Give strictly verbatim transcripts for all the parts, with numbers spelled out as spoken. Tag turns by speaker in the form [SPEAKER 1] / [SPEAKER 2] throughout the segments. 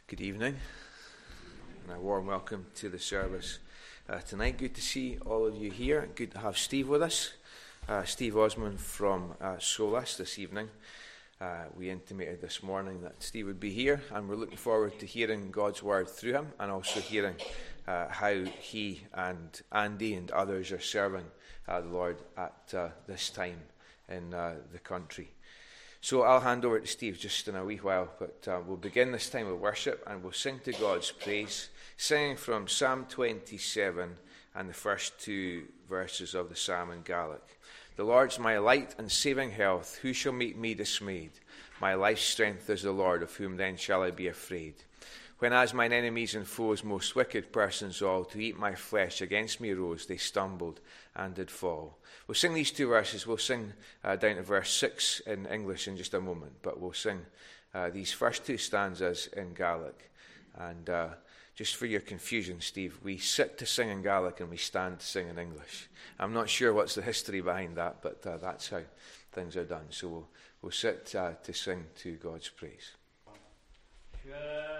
[SPEAKER 1] Good evening, and a warm welcome to the service uh, tonight. Good to see all of you here. Good to have Steve with us. Uh, Steve Osmond from uh, Solas this evening. Uh, we intimated this morning that Steve would be here, and we're looking forward to hearing God's word through him, and also hearing uh, how he and Andy and others are serving uh, the Lord at uh, this time in uh, the country. So I'll hand over to Steve just in a wee while, but uh, we'll begin this time of worship and we'll sing to God's praise, singing from Psalm twenty-seven and the first two verses of the Psalm in Gaelic. The Lord's my light and saving health, who shall make me dismayed? My life's strength is the Lord, of whom then shall I be afraid? When as mine enemies and foes, most wicked persons all, to eat my flesh against me rose, they stumbled and did fall. We'll sing these two verses. We'll sing uh, down to verse six in English in just a moment, but we'll sing uh, these first two stanzas in Gaelic. And uh, just for your confusion, Steve, we sit to sing in Gaelic and we stand to sing in English. I'm not sure what's the history behind that, but uh, that's how things are done. So we'll, we'll sit uh, to sing to God's praise. Yeah.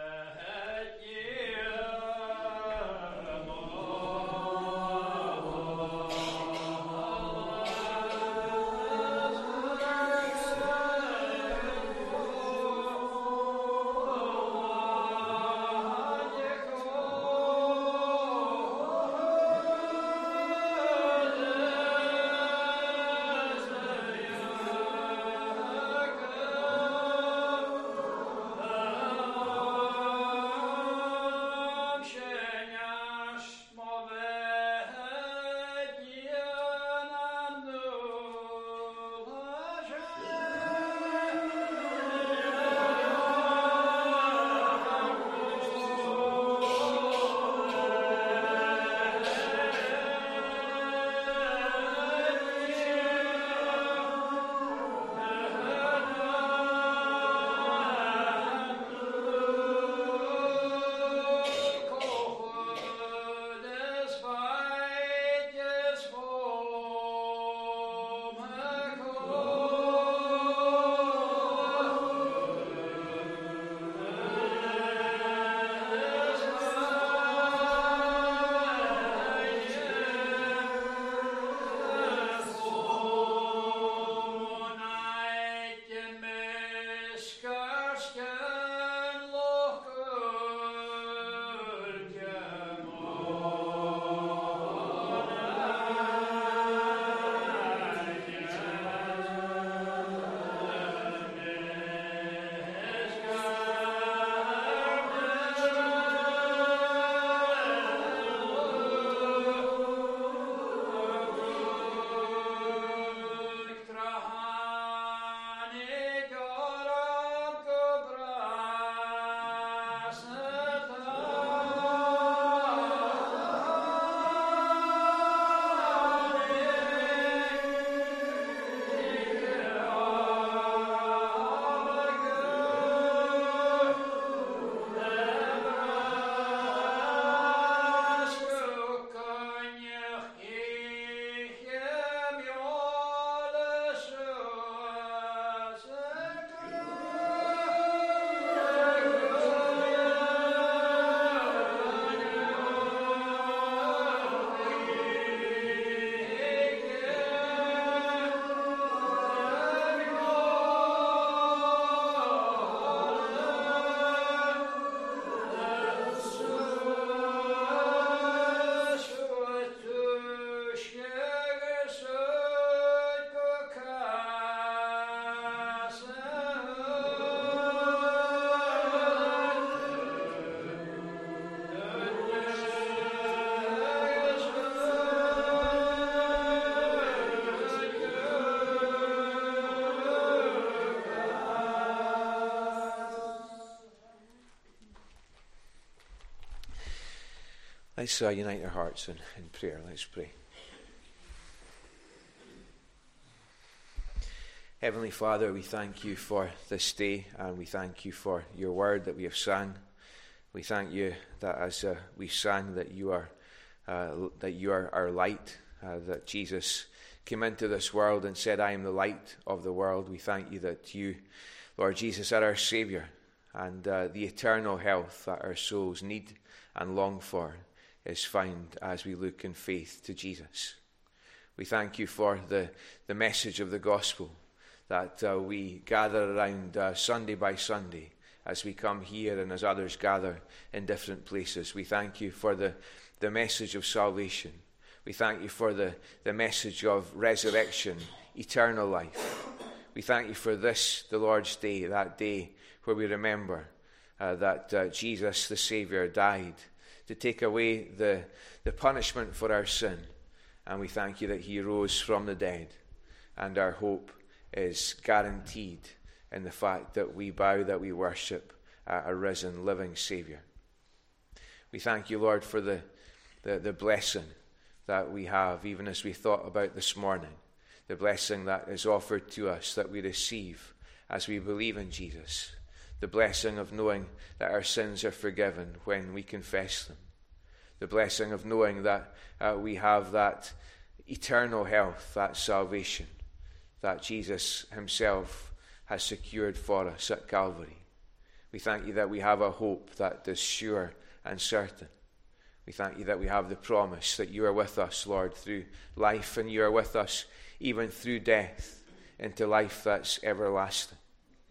[SPEAKER 1] Let's uh, unite our hearts in, in prayer. Let's pray. Heavenly Father, we thank you for this day, and we thank you for your word that we have sung. We thank you that as uh, we sang that you are uh, that you are our light, uh, that Jesus came into this world and said, I am the light of the world. We thank you that you, Lord Jesus, are our Saviour, and uh, the eternal health that our souls need and long for is found as we look in faith to Jesus. We thank you for the, the message of the gospel that uh, we gather around uh, Sunday by Sunday as we come here and as others gather in different places. We thank you for the, the message of salvation. We thank you for the, the message of resurrection, eternal life. We thank you for this, the Lord's Day, that day where we remember uh, that uh, Jesus, the Saviour, died to take away the, the punishment for our sin. And we thank you that he rose from the dead. And our hope is guaranteed in the fact that we bow, that we worship uh, a risen, living Saviour. We thank you, Lord, for the, the, the blessing that we have, even as we thought about this morning, the blessing that is offered to us, that we receive as we believe in Jesus, the blessing of knowing that our sins are forgiven when we confess them, the blessing of knowing that uh, we have that eternal health, that salvation that Jesus himself has secured for us at Calvary. We thank you that we have a hope that is sure and certain. We thank you that we have the promise that you are with us, Lord, through life, and you are with us even through death into life that's everlasting.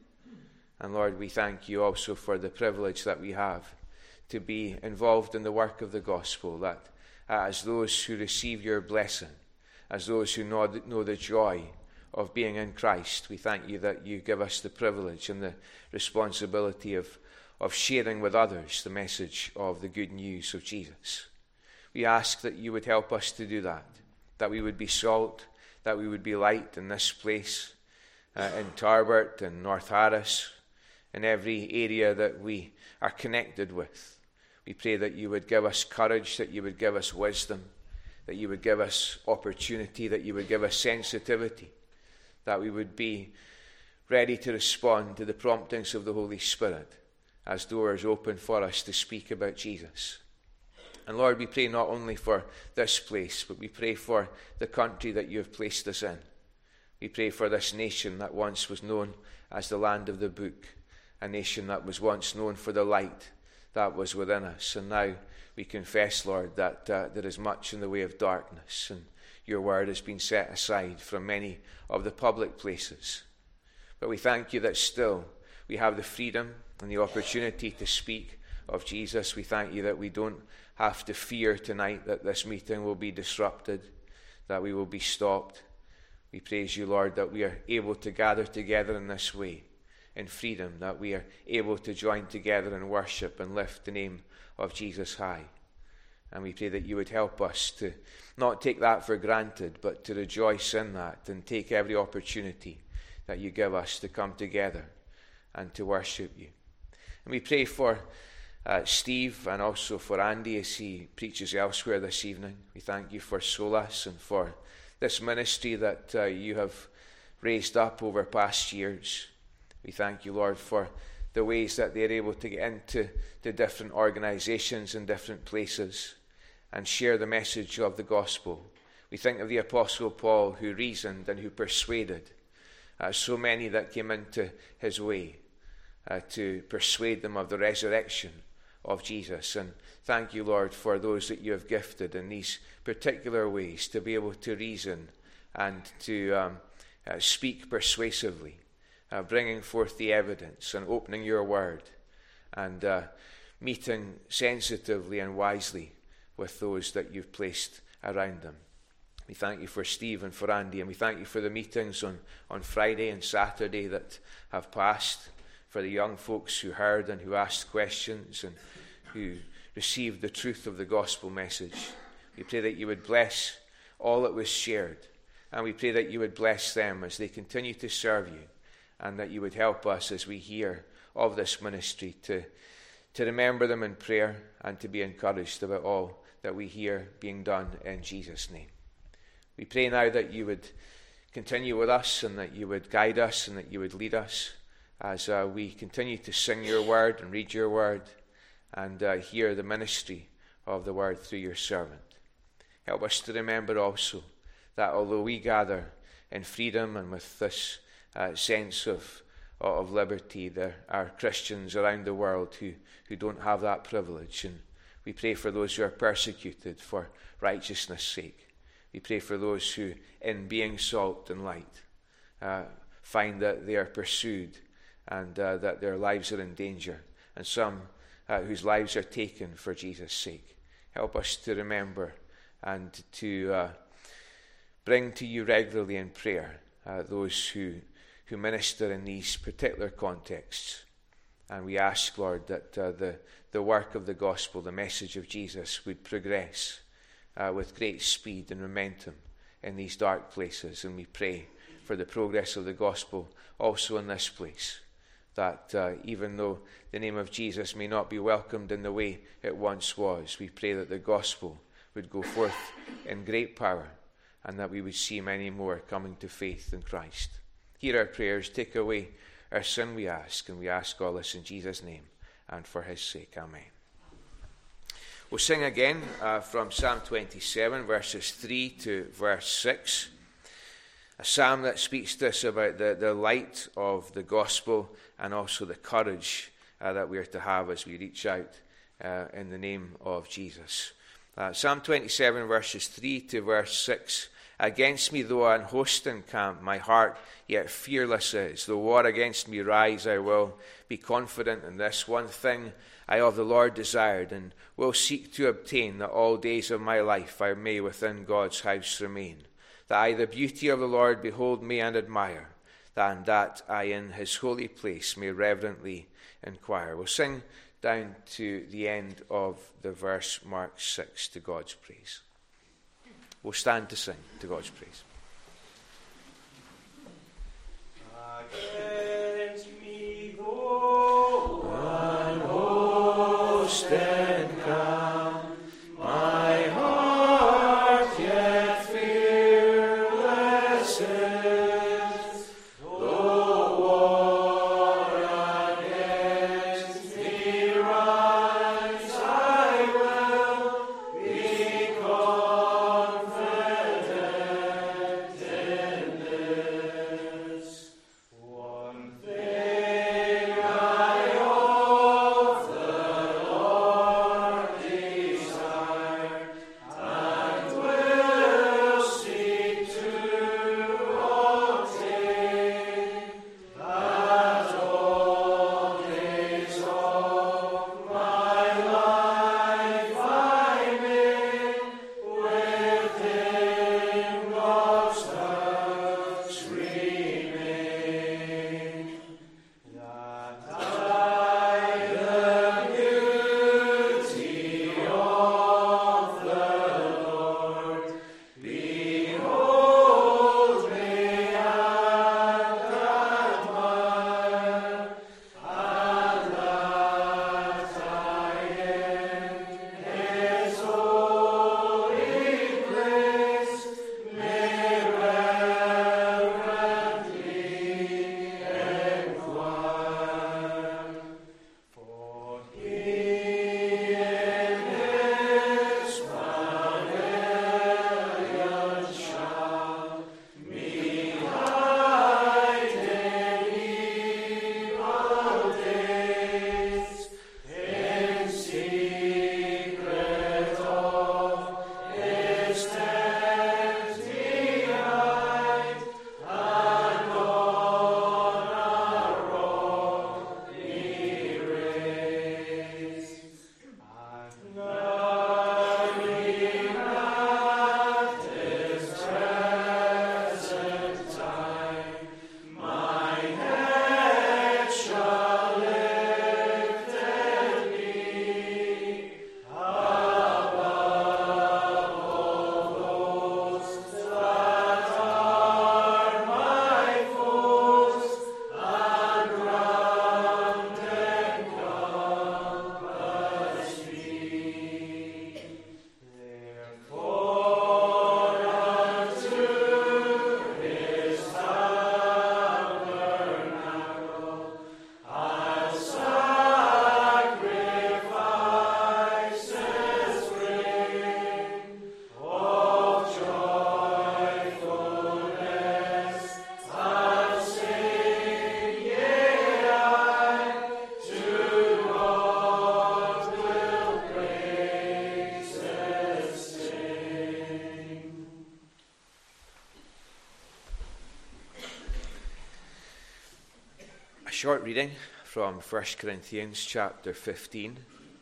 [SPEAKER 1] And Lord, we thank you also for the privilege that we have to be involved in the work of the gospel, that as those who receive your blessing, as those who know the, know the joy of being in Christ, we thank you that you give us the privilege and the responsibility of, of sharing with others the message of the good news of Jesus. We ask that you would help us to do that, that we would be salt, that we would be light in this place, uh, in Tarbert and North Harris, in every area that we are connected with. We pray that you would give us courage, that you would give us wisdom, that you would give us opportunity, that you would give us sensitivity, that we would be ready to respond to the promptings of the Holy Spirit as doors open for us to speak about Jesus. And Lord, we pray not only for this place, but we pray for the country that you have placed us in. We pray for this nation that once was known as the land of the book, a nation that was once known for the light that was within us. And now we confess, Lord, that uh, there is much in the way of darkness, and your word has been set aside from many of the public places. But we thank you that still we have the freedom and the opportunity to speak of Jesus. We thank you that we don't have to fear tonight that this meeting will be disrupted, that we will be stopped. We praise you, Lord, that we are able to gather together in this way, in freedom, that we are able to join together and worship and lift the name of Jesus high. And we pray that you would help us to not take that for granted, but to rejoice in that and take every opportunity that you give us to come together and to worship you. And we pray for uh, Steve and also for Andy as he preaches elsewhere this evening. We thank you for Solas and for this ministry that uh, you have raised up over past years. We thank you, Lord, for the ways that they're able to get into the different organizations in different places and share the message of the gospel. We think of the Apostle Paul, who reasoned and who persuaded uh, so many that came into his way uh, to persuade them of the resurrection of Jesus. And thank you, Lord, for those that you have gifted in these particular ways to be able to reason and to um, uh, speak persuasively, uh, bringing forth the evidence and opening your word and uh, meeting sensitively and wisely with those that you've placed around them. We thank you for Steve and for Andy, and we thank you for the meetings on, on Friday and Saturday that have passed, for the young folks who heard and who asked questions and who received the truth of the gospel message. We pray that you would bless all that was shared, and we pray that you would bless them as they continue to serve you, and that you would help us as we hear of this ministry to, to remember them in prayer and to be encouraged about all that we hear being done in Jesus' name. We pray now that you would continue with us and that you would guide us and that you would lead us as uh, we continue to sing your word and read your word and uh, hear the ministry of the word through your servant. Help us to remember also that although we gather in freedom and with this uh, sense of, of liberty. There are Christians around the world who, who don't have that privilege, and we pray for those who are persecuted for righteousness' sake. We pray for those who, in being salt and light, uh, find that they are pursued and uh, that their lives are in danger, and some uh, whose lives are taken for Jesus' sake. Help us to remember and to uh, bring to you regularly in prayer uh, those who, who minister in these particular contexts. And we ask, Lord, that uh, the, the work of the gospel, the message of Jesus, would progress uh, with great speed and momentum in these dark places. And we pray for the progress of the gospel also in this place, that uh, even though the name of Jesus may not be welcomed in the way it once was, we pray that the gospel would go forth in great power, and that we would see many more coming to faith in Christ. Hear our prayers, take away our sin, we ask, and we ask all this in Jesus' name and for his sake. Amen. We'll sing again uh, from Psalm twenty-seven, verses three to verse six. A psalm that speaks to us about the, the light of the gospel and also the courage uh, that we are to have as we reach out uh, in the name of Jesus. Uh, Psalm twenty-seven, verses three to verse six. Against me, though an host encamp, my heart yet fearless is. Though war against me rise, I will be confident in this. One thing I of the Lord desired, and will seek to obtain, that all days of my life I may within God's house remain. That I the beauty of the Lord behold me and admire, and that I in his holy place may reverently inquire. We'll sing down to the end of the verse marked six, to God's praise. We'll stand to sing to God's praise.
[SPEAKER 2] Against me, though an host encamp, my heart yet fearless is. Though war against me rise, I will be confident in this. One thing I of the Lord
[SPEAKER 1] short reading from First Corinthians chapter fifteen.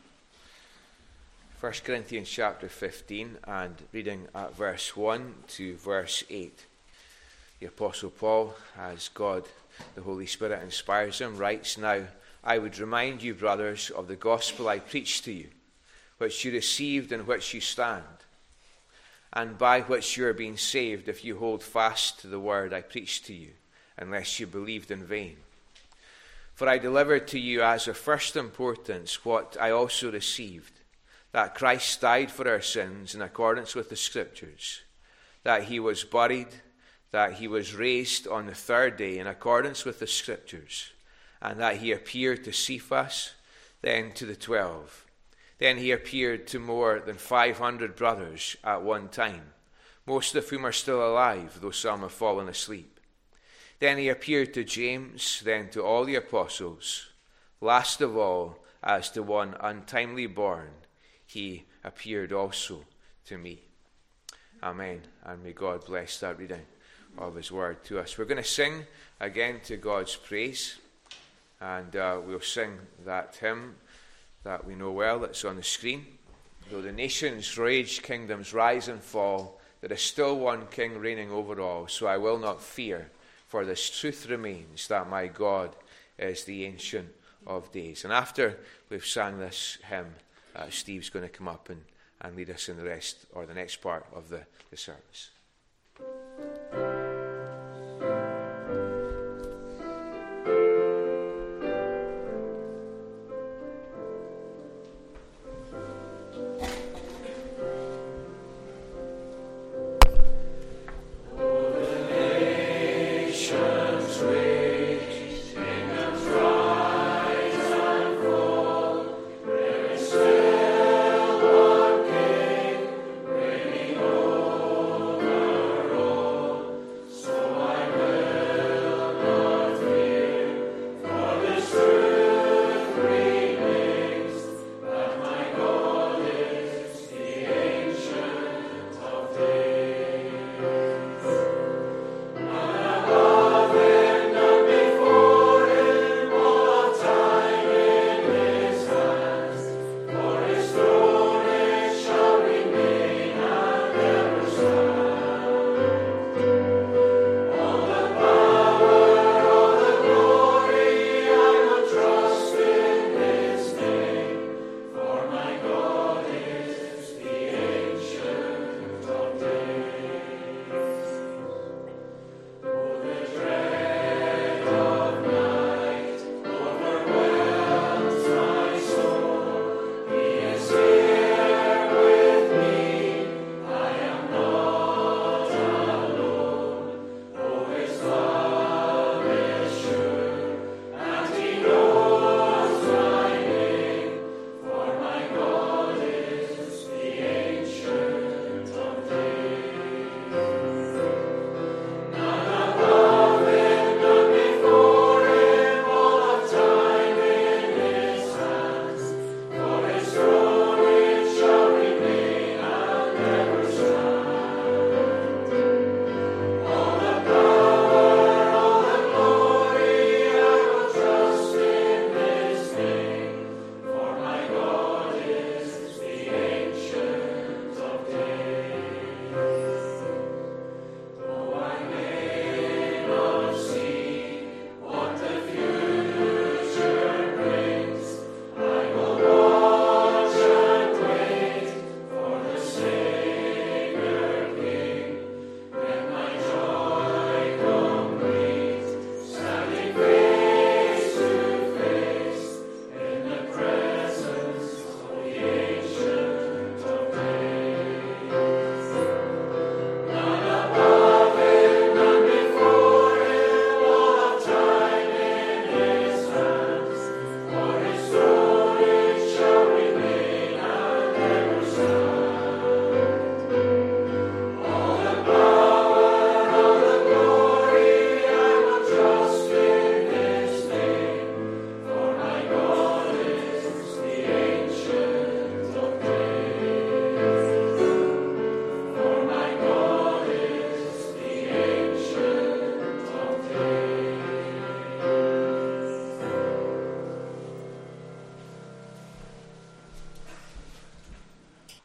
[SPEAKER 1] First Corinthians chapter fifteen, and reading at verse one to verse eight. The Apostle Paul, as God, the Holy Spirit, inspires him, writes, "Now I would remind you, brothers, of the gospel I preached to you, which you received, in which you stand, and by which you are being saved, if you hold fast to the word I preached to you, unless you believed in vain. For I delivered to you as of first importance what I also received, that Christ died for our sins in accordance with the Scriptures, that he was buried, that he was raised on the third day in accordance with the Scriptures, and that he appeared to Cephas, then to the twelve. Then he appeared to more than five hundred brothers at one time, most of whom are still alive, though some have fallen asleep. Then he appeared to James, then to all the apostles. Last of all, as to one untimely born, he appeared also to me." Amen. And may God bless that reading of his word to us. We're going to sing again to God's praise, and uh, we'll sing that hymn that we know well, that's on the screen. "Though the nations rage, kingdoms rise and fall, there is still one king reigning over all. So I will not fear, for this truth remains, that my God is the Ancient of Days." And after we've sang this hymn, uh, Steve's going to come up and, and lead us in the rest, or the next part of the, the service.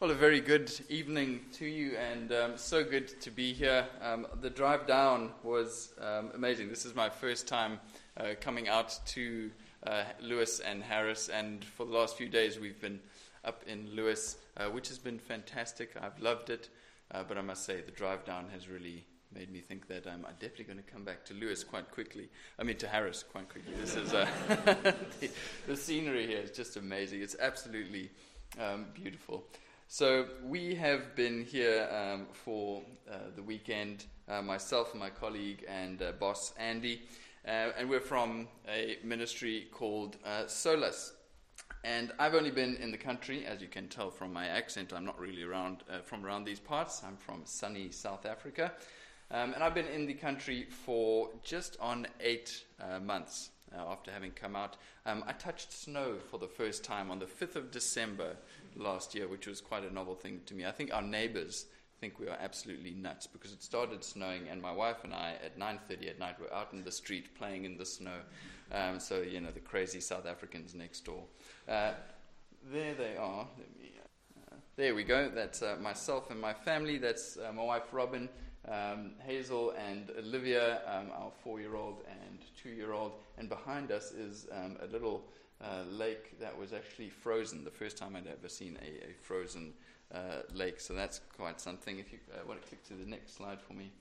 [SPEAKER 3] Well, a very good evening to you, and um, so good to be here. Um, the drive down was um, amazing. This is my first time uh, coming out to uh, Lewis and Harris, and for the last few days we've been up in Lewis, uh, which has been fantastic. I've loved it, uh, but I must say the drive down has really made me think that um, I'm definitely going to come back to Lewis quite quickly. I mean, to Harris quite quickly. This is uh, the, the scenery here is just amazing. It's absolutely um, beautiful. So we have been here um, for uh, the weekend, uh, myself and my colleague and uh, boss Andy, uh, and we're from a ministry called uh, Solus. And I've only been in the country, as you can tell from my accent. I'm not really around uh, from around these parts. I'm from sunny South Africa, um, and I've been in the country for just on eight uh, months uh, after having come out. Um, I touched snow for the first time on the fifth of December last year, which was quite a novel thing to me. I think our neighbors think we are absolutely nuts because it started snowing, and my wife and I at nine thirty at night were out in the street playing in the snow. Um, so, you know, the crazy South Africans next door. Uh, there they are. Let me, uh, there we go. That's uh, myself and my family. That's uh, my wife Robin, um, Hazel and Olivia, um, our four-year-old and two-year-old. And behind us is um, a little Uh, lake that was actually frozen. The first time I'd ever seen a, a frozen uh, lake, so that's quite something. If you uh, want to click to the next slide for me.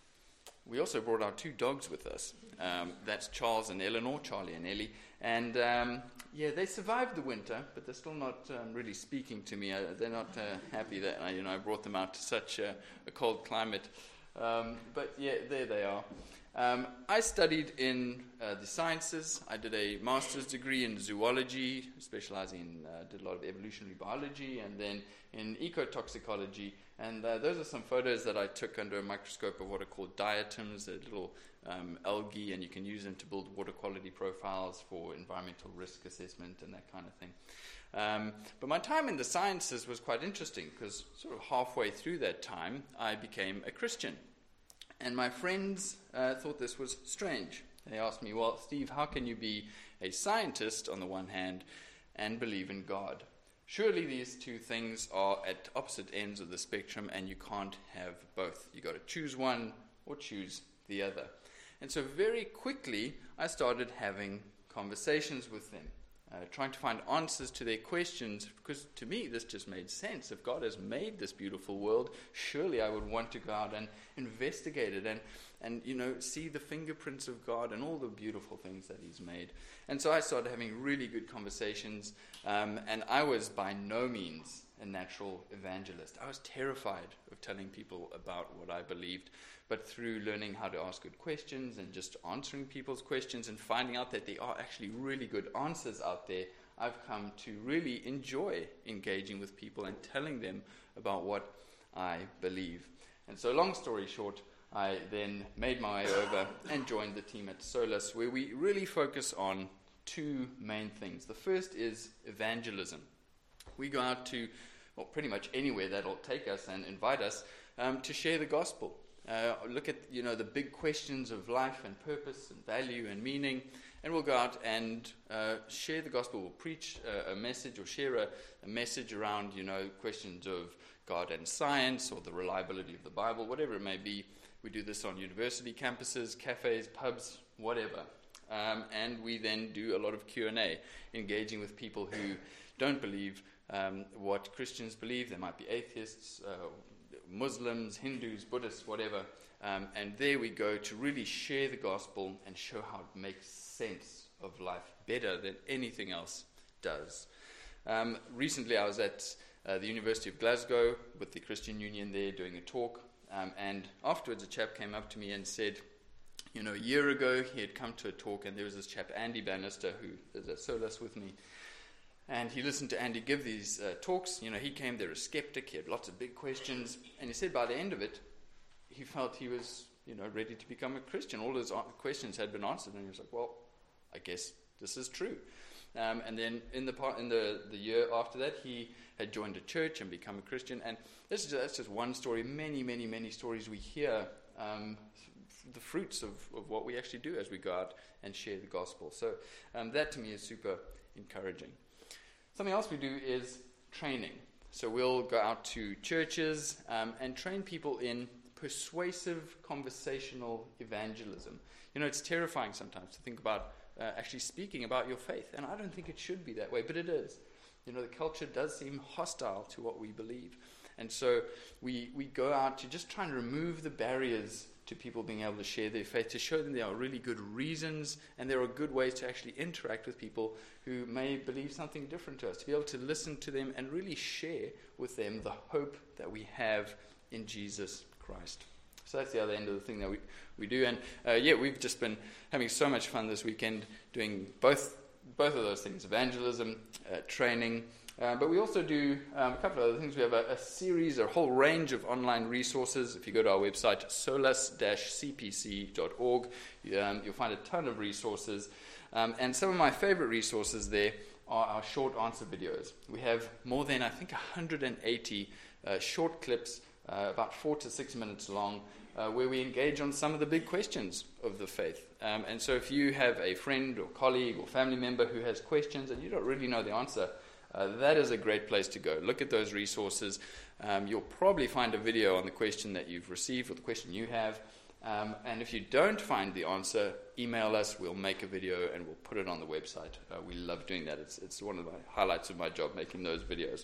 [SPEAKER 3] We also brought our two dogs with us. Um, that's Charles and Eleanor, Charlie and Ellie. And um, yeah, they survived the winter, but they're still not um, really speaking to me. Uh, they're not uh, happy that I, you know, I brought them out to such a, a cold climate. Um, but yeah, there they are. Um, I studied in uh, the sciences. I did a master's degree in zoology, specializing in, uh, did a lot of evolutionary biology, and then in ecotoxicology. And uh, those are some photos that I took under a microscope of what are called diatoms, they're little um, algae, and you can use them to build water quality profiles for environmental risk assessment and that kind of thing. Um, but my time in the sciences was quite interesting because sort of halfway through that time, I became a Christian. And my friends uh, thought this was strange. They asked me, well, Steve, how can you be a scientist on the one hand and believe in God? Surely these two things are at opposite ends of the spectrum and you can't have both. You've got to choose one or choose the other. And so very quickly I started having conversations with them, uh, trying to find answers to their questions, because to me this just made sense. If God has made this beautiful world, surely I would want to go out and investigate it and, and you know, see the fingerprints of God and all the beautiful things that He's made. And so I started having really good conversations, um, and I was by no means a natural evangelist. I was terrified of telling people about what I believed, but through learning how to ask good questions and just answering people's questions and finding out that there are actually really good answers out there, I've come to really enjoy engaging with people and telling them about what I believe. And so long story short, I then made my way over and joined the team at Solus, where we really focus on two main things. The first is evangelism. We go out to, well, pretty much anywhere that'll take us and invite us um, to share the gospel. Uh, look at, you know, the big questions of life and purpose and value and meaning, and we'll go out and uh, share the gospel. We'll preach a, a message or share a, a message around, you know, questions of God and science or the reliability of the Bible, whatever it may be. We do this on university campuses, cafes, pubs, whatever. Um, and we then do a lot of Q and A, engaging with people who don't believe um, what Christians believe. There might be atheists, uh, Muslims, Hindus, Buddhists, whatever. Um, and there we go to really share the gospel and show how it makes sense of life better than anything else does. Um, recently I was at uh, the University of Glasgow with the Christian Union there doing a talk. Um, and afterwards a chap came up to me and said, you know, a year ago he had come to a talk, and there was this chap, Andy Bannister, who is at Solus with me. And he listened to Andy give these uh, talks. You know, he came there a skeptic. He had lots of big questions. And he said by the end of it, he felt he was, you know, ready to become a Christian. All his questions had been answered. And he was like, well, I guess this is true. Um, and then in the part, in the, the year after that, he had joined a church and become a Christian. And this is, that's just one story. Many, many, many stories we hear, um, the fruits of, of what we actually do as we go out and share the gospel. So um, that to me is super encouraging. Something else we do is training. So we'll go out to churches um, and train people in persuasive conversational evangelism. You know, it's terrifying sometimes to think about uh, actually speaking about your faith. And I don't think it should be that way, but it is. You know, the culture does seem hostile to what we believe. And so we we go out to just try and remove the barriers to people being able to share their faith, to show them there are really good reasons and there are good ways to actually interact with people who may believe something different to us, to be able to listen to them and really share with them the hope that we have in Jesus Christ. So that's the other end of the thing that we, we do. And uh, yeah, we've just been having so much fun this weekend doing both both of those things, evangelism, uh, training. Uh, but we also do um, a couple of other things. We have a, a series, a whole range of online resources. If you go to our website, solas dash c p c dot org, um, you'll find a ton of resources. Um, and some of my favorite resources there are our short answer videos. We have more than, I think, one hundred eighty uh, short clips, uh, about four to six minutes long, uh, where we engage on some of the big questions of the faith. Um, and so if you have a friend or colleague or family member who has questions and you don't really know the answer, Uh, that is a great place to go. Look at those resources. Um, you'll probably find a video on the question that you've received or the question you have. Um, and if you don't find the answer, email us. We'll make a video and we'll put it on the website. Uh, we love doing that. It's, it's one of the highlights of my job, making those videos.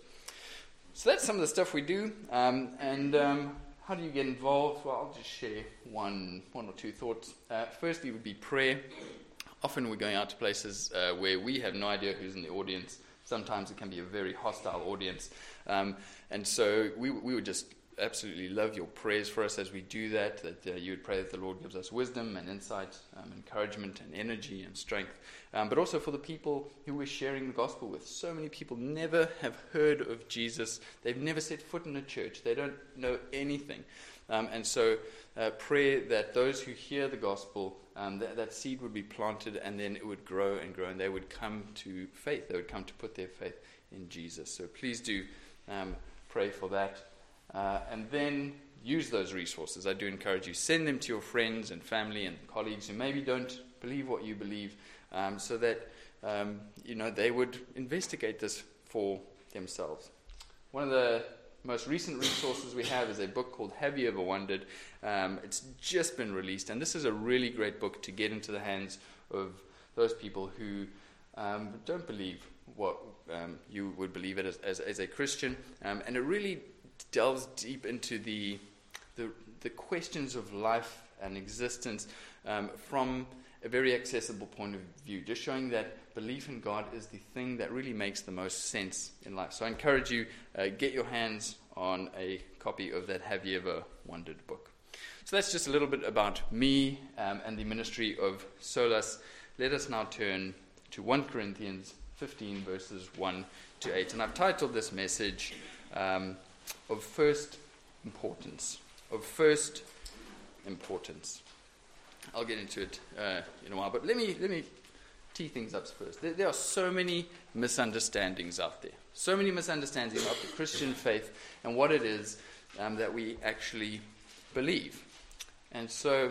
[SPEAKER 3] So that's some of the stuff we do. Um, and um, how do you get involved? Well, I'll just share one, one or two thoughts. Uh, firstly would be prayer. Often we're going out to places uh, where we have no idea who's in the audience. Sometimes it can be a very hostile audience. Um, and so we we would just absolutely love your prayers for us as we do that, that uh, you would pray that the Lord gives us wisdom and insight, um, encouragement and energy and strength. Um, but also for the people who we're sharing the gospel with. So many people never have heard of Jesus. They've never set foot in a church. They don't know anything. Um, and so uh, pray that those who hear the gospel, um, that, that seed would be planted and then it would grow and grow and they would come to faith. They would come to put their faith in Jesus. So please do um, pray for that. Uh, and then use those resources. I do encourage you. Send them to your friends and family and colleagues who maybe don't believe what you believe, um, so that um, you know they would investigate this for themselves. One of the most recent resources we have is a book called Have You Ever Wondered? Um, it's just been released, and this is a really great book to get into the hands of those people who um, don't believe what um, you would believe it as, as, as a Christian, um, and it really delves deep into the, the the questions of life and existence um, from a very accessible point of view, just showing that belief in God is the thing that really makes the most sense in life. So I encourage you, uh, get your hands on a copy of that Have You Ever Wondered book. So that's just a little bit about me um, and the ministry of Solas. Let us now turn to First Corinthians fifteen, verses one to eight. And I've titled this message, um, of first importance. Of first importance. I'll get into it uh, in a while, but let me let me tee things up first. There, there are so many misunderstandings out there. So many misunderstandings about the Christian faith and what it is um, that we actually believe. And so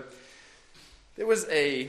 [SPEAKER 3] there was a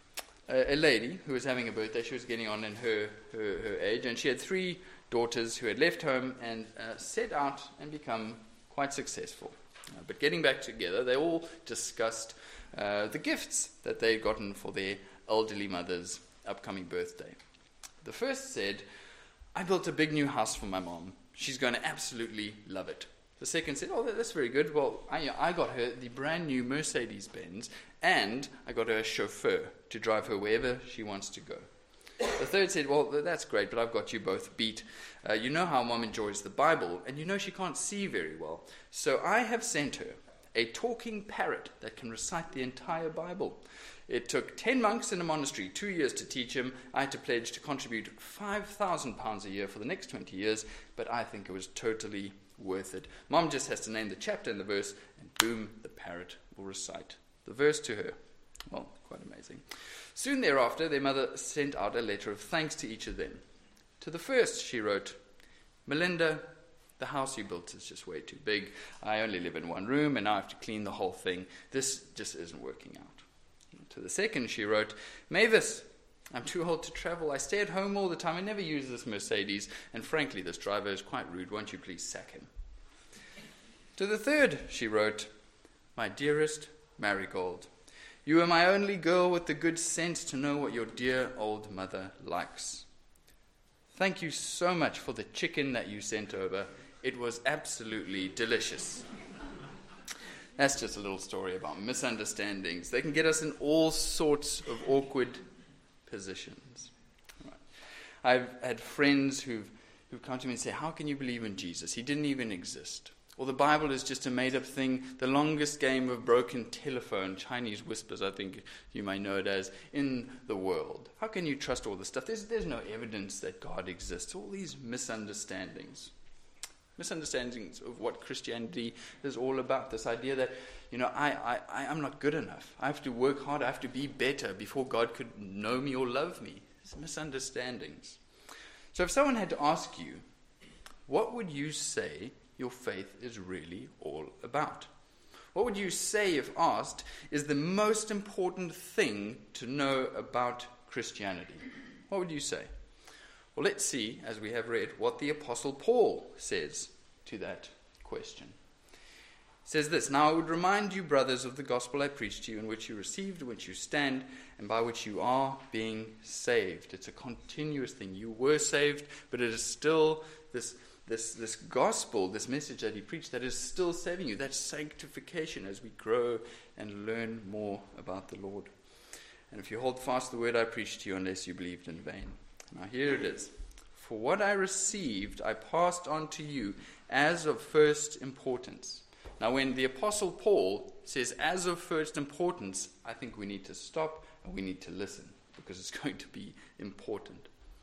[SPEAKER 3] a lady who was having a birthday. She was getting on in her, her, her age, and she had three daughters who had left home and uh, set out and become quite successful. Uh, but getting back together, they all discussed uh, the gifts that they'd gotten for their elderly mother's upcoming birthday. The first said, I built a big new house for my mom. She's going to absolutely love it. The second said, oh, that's very good. Well, I, I got her the brand new Mercedes-Benz, and I got her a chauffeur to drive her wherever she wants to go. The third said, well, that's great, but I've got you both beat. Uh, you know how Mom enjoys the Bible, and you know she can't see very well. So I have sent her a talking parrot that can recite the entire Bible. It took ten monks in a monastery, two years to teach him. I had to pledge to contribute five thousand pounds a year for the next twenty years, but I think it was totally worth it. Mom just has to name the chapter and the verse, and boom, the parrot will recite the verse to her. Well, quite amazing. Soon thereafter, their mother sent out a letter of thanks to each of them. To the first, she wrote, Melinda, the house you built is just way too big. I only live in one room, and now I have to clean the whole thing. This just isn't working out. To the second, she wrote, Mavis, I'm too old to travel. I stay at home all the time. I never use this Mercedes. And frankly, this driver is quite rude. Won't you please sack him? To the third, she wrote, my dearest Marigold, you are my only girl with the good sense to know what your dear old mother likes. Thank you so much for the chicken that you sent over. It was absolutely delicious. That's just a little story about misunderstandings. They can get us in all sorts of awkward positions. Right. I've had friends who've, who've come to me and say, how can you believe in Jesus? He didn't even exist. Or the Bible is just a made-up thing, the longest game of broken telephone, Chinese whispers, I think you may know it as, in the world. How can you trust all this stuff? There's, there's no evidence that God exists. All these misunderstandings. Misunderstandings of what Christianity is all about. This idea that, you know, I, I, I am not good enough. I have to work hard. I have to be better before God could know me or love me. It's misunderstandings. So if someone had to ask you, what would you say your faith is really all about? What would you say, if asked, is the most important thing to know about Christianity? What would you say? Well, let's see, as we have read, what the Apostle Paul says to that question. He says this, now I would remind you, brothers, of the gospel I preached to you, in which you received, in which you stand, and by which you are being saved. It's a continuous thing. You were saved, but it is still this This this gospel, this message that he preached, that is still saving you. That's sanctification as we grow and learn more about the Lord. And if you hold fast the word I preached to you, unless you believed in vain. Now here it is. For what I received, I passed on to you as of first importance. Now when the Apostle Paul says as of first importance, I think we need to stop and we need to listen, because it's going to be important.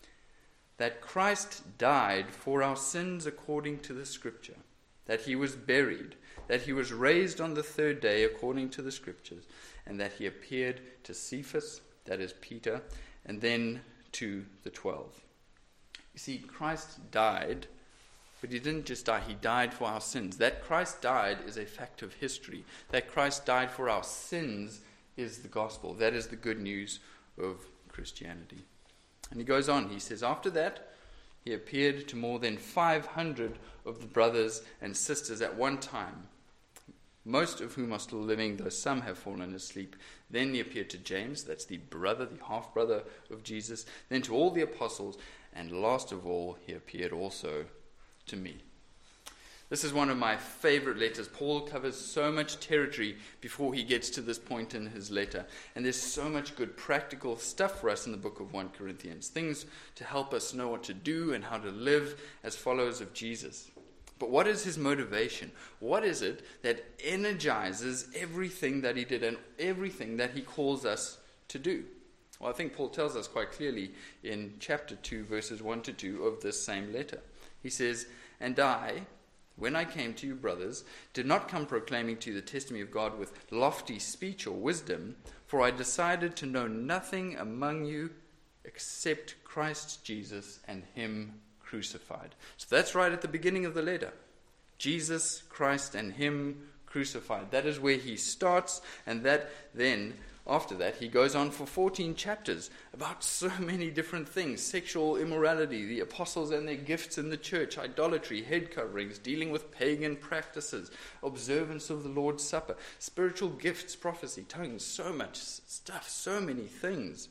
[SPEAKER 3] That Christ died for our sins according to the Scripture, that he was buried, that he was raised on the third day according to the Scriptures, and that he appeared to Cephas, that is Peter, and then to the twelve. You see, Christ died, but he didn't just die, he died for our sins. That Christ died is a fact of history. That Christ died for our sins is the gospel. That is the good news of Christianity. And he goes on, he says, after that, he appeared to more than five hundred of the brothers and sisters at one time, most of whom are still living, though some have fallen asleep. Then he appeared to James, that's the brother, the half-brother of Jesus, then to all the apostles, and last of all, he appeared also to me. This is one of my favorite letters. Paul covers so much territory before he gets to this point in his letter. And there's so much good practical stuff for us in the book of First Corinthians. Things to help us know what to do and how to live as followers of Jesus. But what is his motivation? What is it that energizes everything that he did and everything that he calls us to do? Well, I think Paul tells us quite clearly in chapter two, verses one to two of this same letter. He says, and I, when I came to you, brothers, did not come proclaiming to you the testimony of God with lofty speech or wisdom, for I decided to know nothing among you except Christ Jesus and him crucified. So that's right at the beginning of the letter. Jesus, Christ, and him crucified. That is where he starts, and that then, after that, he goes on for fourteen chapters about so many different things. Sexual immorality, the apostles and their gifts in the church, idolatry, head coverings, dealing with pagan practices, observance of the Lord's Supper, spiritual gifts, prophecy, tongues, so much stuff, so many things,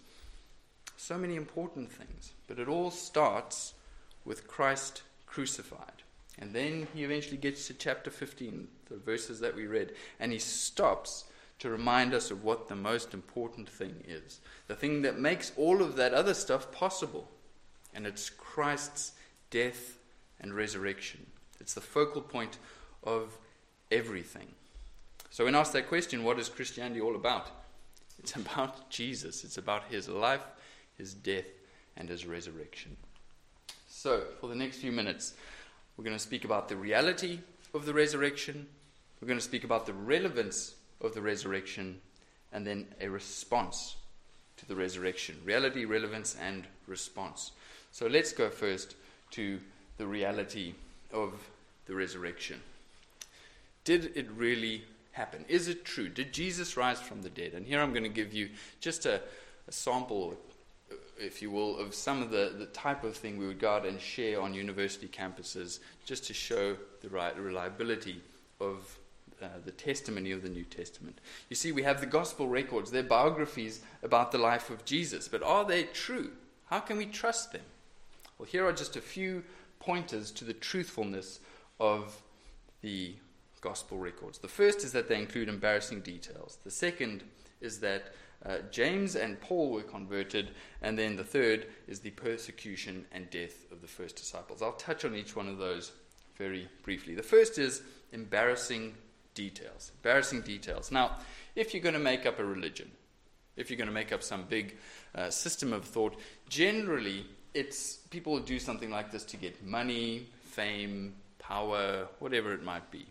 [SPEAKER 3] so many important things. But it all starts with Christ crucified. And then he eventually gets to chapter fifteen, the verses that we read, and he stops to remind us of what the most important thing is. The thing that makes all of that other stuff possible. And it's Christ's death and resurrection. It's the focal point of everything. So when asked that question, what is Christianity all about? It's about Jesus. It's about his life, his death, and his resurrection. So for the next few minutes, we're going to speak about the reality of the resurrection. We're going to speak about the relevance of the resurrection, and then a response to the resurrection. Reality, relevance, and response. So let's go first to the reality of the resurrection. Did it really happen? Is it true? Did Jesus rise from the dead? And here I'm going to give you just a, a sample, if you will, of some of the, the type of thing we would go out and share on university campuses just to show the right reliability of uh, the testimony of the New Testament. You see, we have the gospel records. They're biographies about the life of Jesus. But are they true? How can we trust them? Well, here are just a few pointers to the truthfulness of the gospel records. The first is that they include embarrassing details. The second is that uh, James and Paul were converted. And then the third is the persecution and death of the first disciples. I'll touch on each one of those very briefly. The first is embarrassing details. Embarrassing details. Now, if you're going to make up a religion, if you're going to make up some big uh, system of thought, generally it's people will do something like this to get money, fame, power, whatever it might be.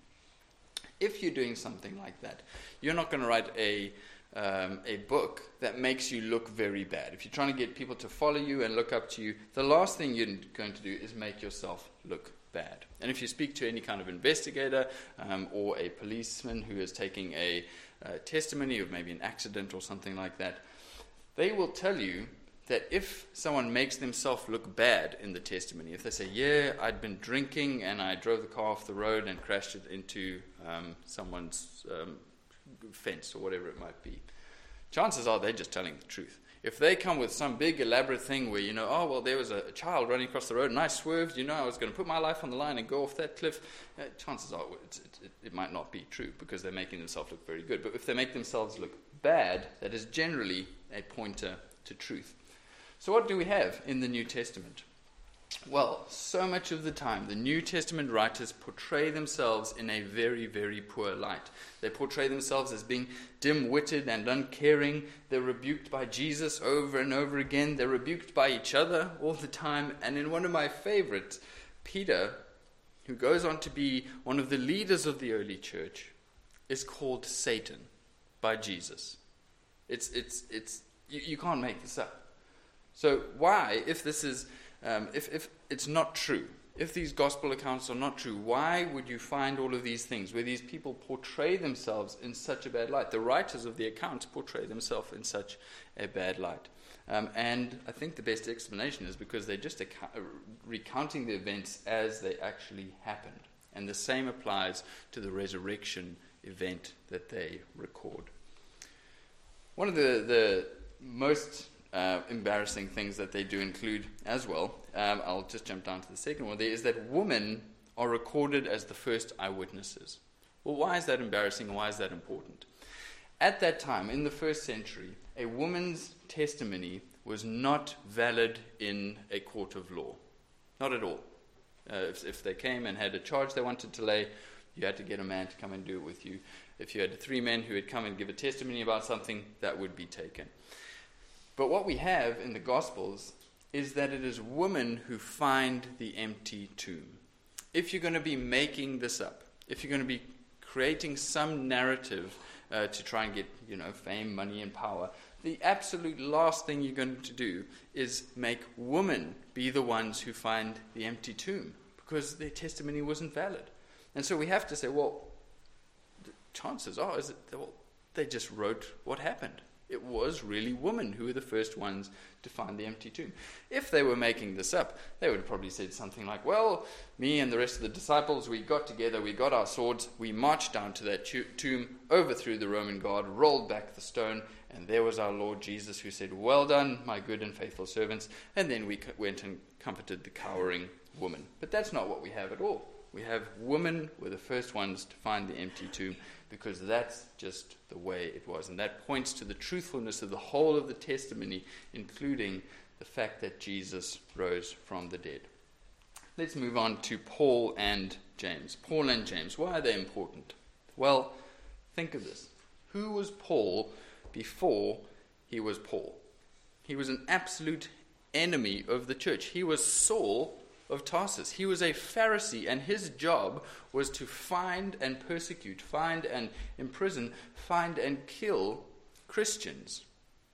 [SPEAKER 3] If you're doing something like that, you're not going to write a um, a book that makes you look very bad. If you're trying to get people to follow you and look up to you, the last thing you're going to do is make yourself look bad. And if you speak to any kind of investigator um, or a policeman who is taking a uh, testimony of maybe an accident or something like that, they will tell you that if someone makes themselves look bad in the testimony, if they say, yeah, I'd been drinking and I drove the car off the road and crashed it into um, someone's um, fence or whatever it might be, chances are they're just telling the truth. If they come with some big elaborate thing where, you know, oh, well, there was a, a child running across the road and I swerved, you know, I was going to put my life on the line and go off that cliff, uh, chances are it, it, it might not be true because they're making themselves look very good. But if they make themselves look bad, that is generally a pointer to truth. So what do we have in the New Testament? Well, so much of the time, the New Testament writers portray themselves in a very, very poor light. They portray themselves as being dim-witted and uncaring. They're rebuked by Jesus over and over again. They're rebuked by each other all the time. And in one of my favorites, Peter, who goes on to be one of the leaders of the early church, is called Satan by Jesus. It's, it's, it's, you, you can't make this up. So why, if this is, um, if, if it's not true, if these gospel accounts are not true, why would you find all of these things where these people portray themselves in such a bad light? The writers of the accounts portray themselves in such a bad light. Um, and I think the best explanation is because they're just account- recounting the events as they actually happened. And the same applies to the resurrection event that they record. One of the, the most Uh, embarrassing things that they do include as well, um, I'll just jump down to the second one there, is that women are recorded as the first eyewitnesses. Well, why is that embarrassing and why is that important? At that time, in the first century, a woman's testimony was not valid in a court of law. Not at all. Uh, if, if they came and had a charge they wanted to lay, you had to get a man to come and do it with you. If you had three men who had come and give a testimony about something, that would be taken. But what we have in the Gospels is that it is women who find the empty tomb. If you're going to be making this up, if you're going to be creating some narrative uh, to try and get, you know, fame, money, and power, the absolute last thing you're going to do is make women be the ones who find the empty tomb, because their testimony wasn't valid. And so we have to say, well, the chances are is that well, they just wrote what happened. It was really women who were the first ones to find the empty tomb. If they were making this up, they would have probably said something like, well, me and the rest of the disciples, we got together, we got our swords, we marched down to that tomb, overthrew the Roman guard, rolled back the stone, and there was our Lord Jesus who said, well done, my good and faithful servants. And then we went and comforted the cowering woman. But that's not what we have at all. We have women were the first ones to find the empty tomb, because that's just the way it was. And that points to the truthfulness of the whole of the testimony, including the fact that Jesus rose from the dead. Let's move on to Paul and James. Paul and James, why are they important? Well, think of this. Who was Paul before he was Paul? He was an absolute enemy of the church. He was Saul of Tarsus. He was a Pharisee, and his job was to find and persecute, find and imprison, find and kill Christians.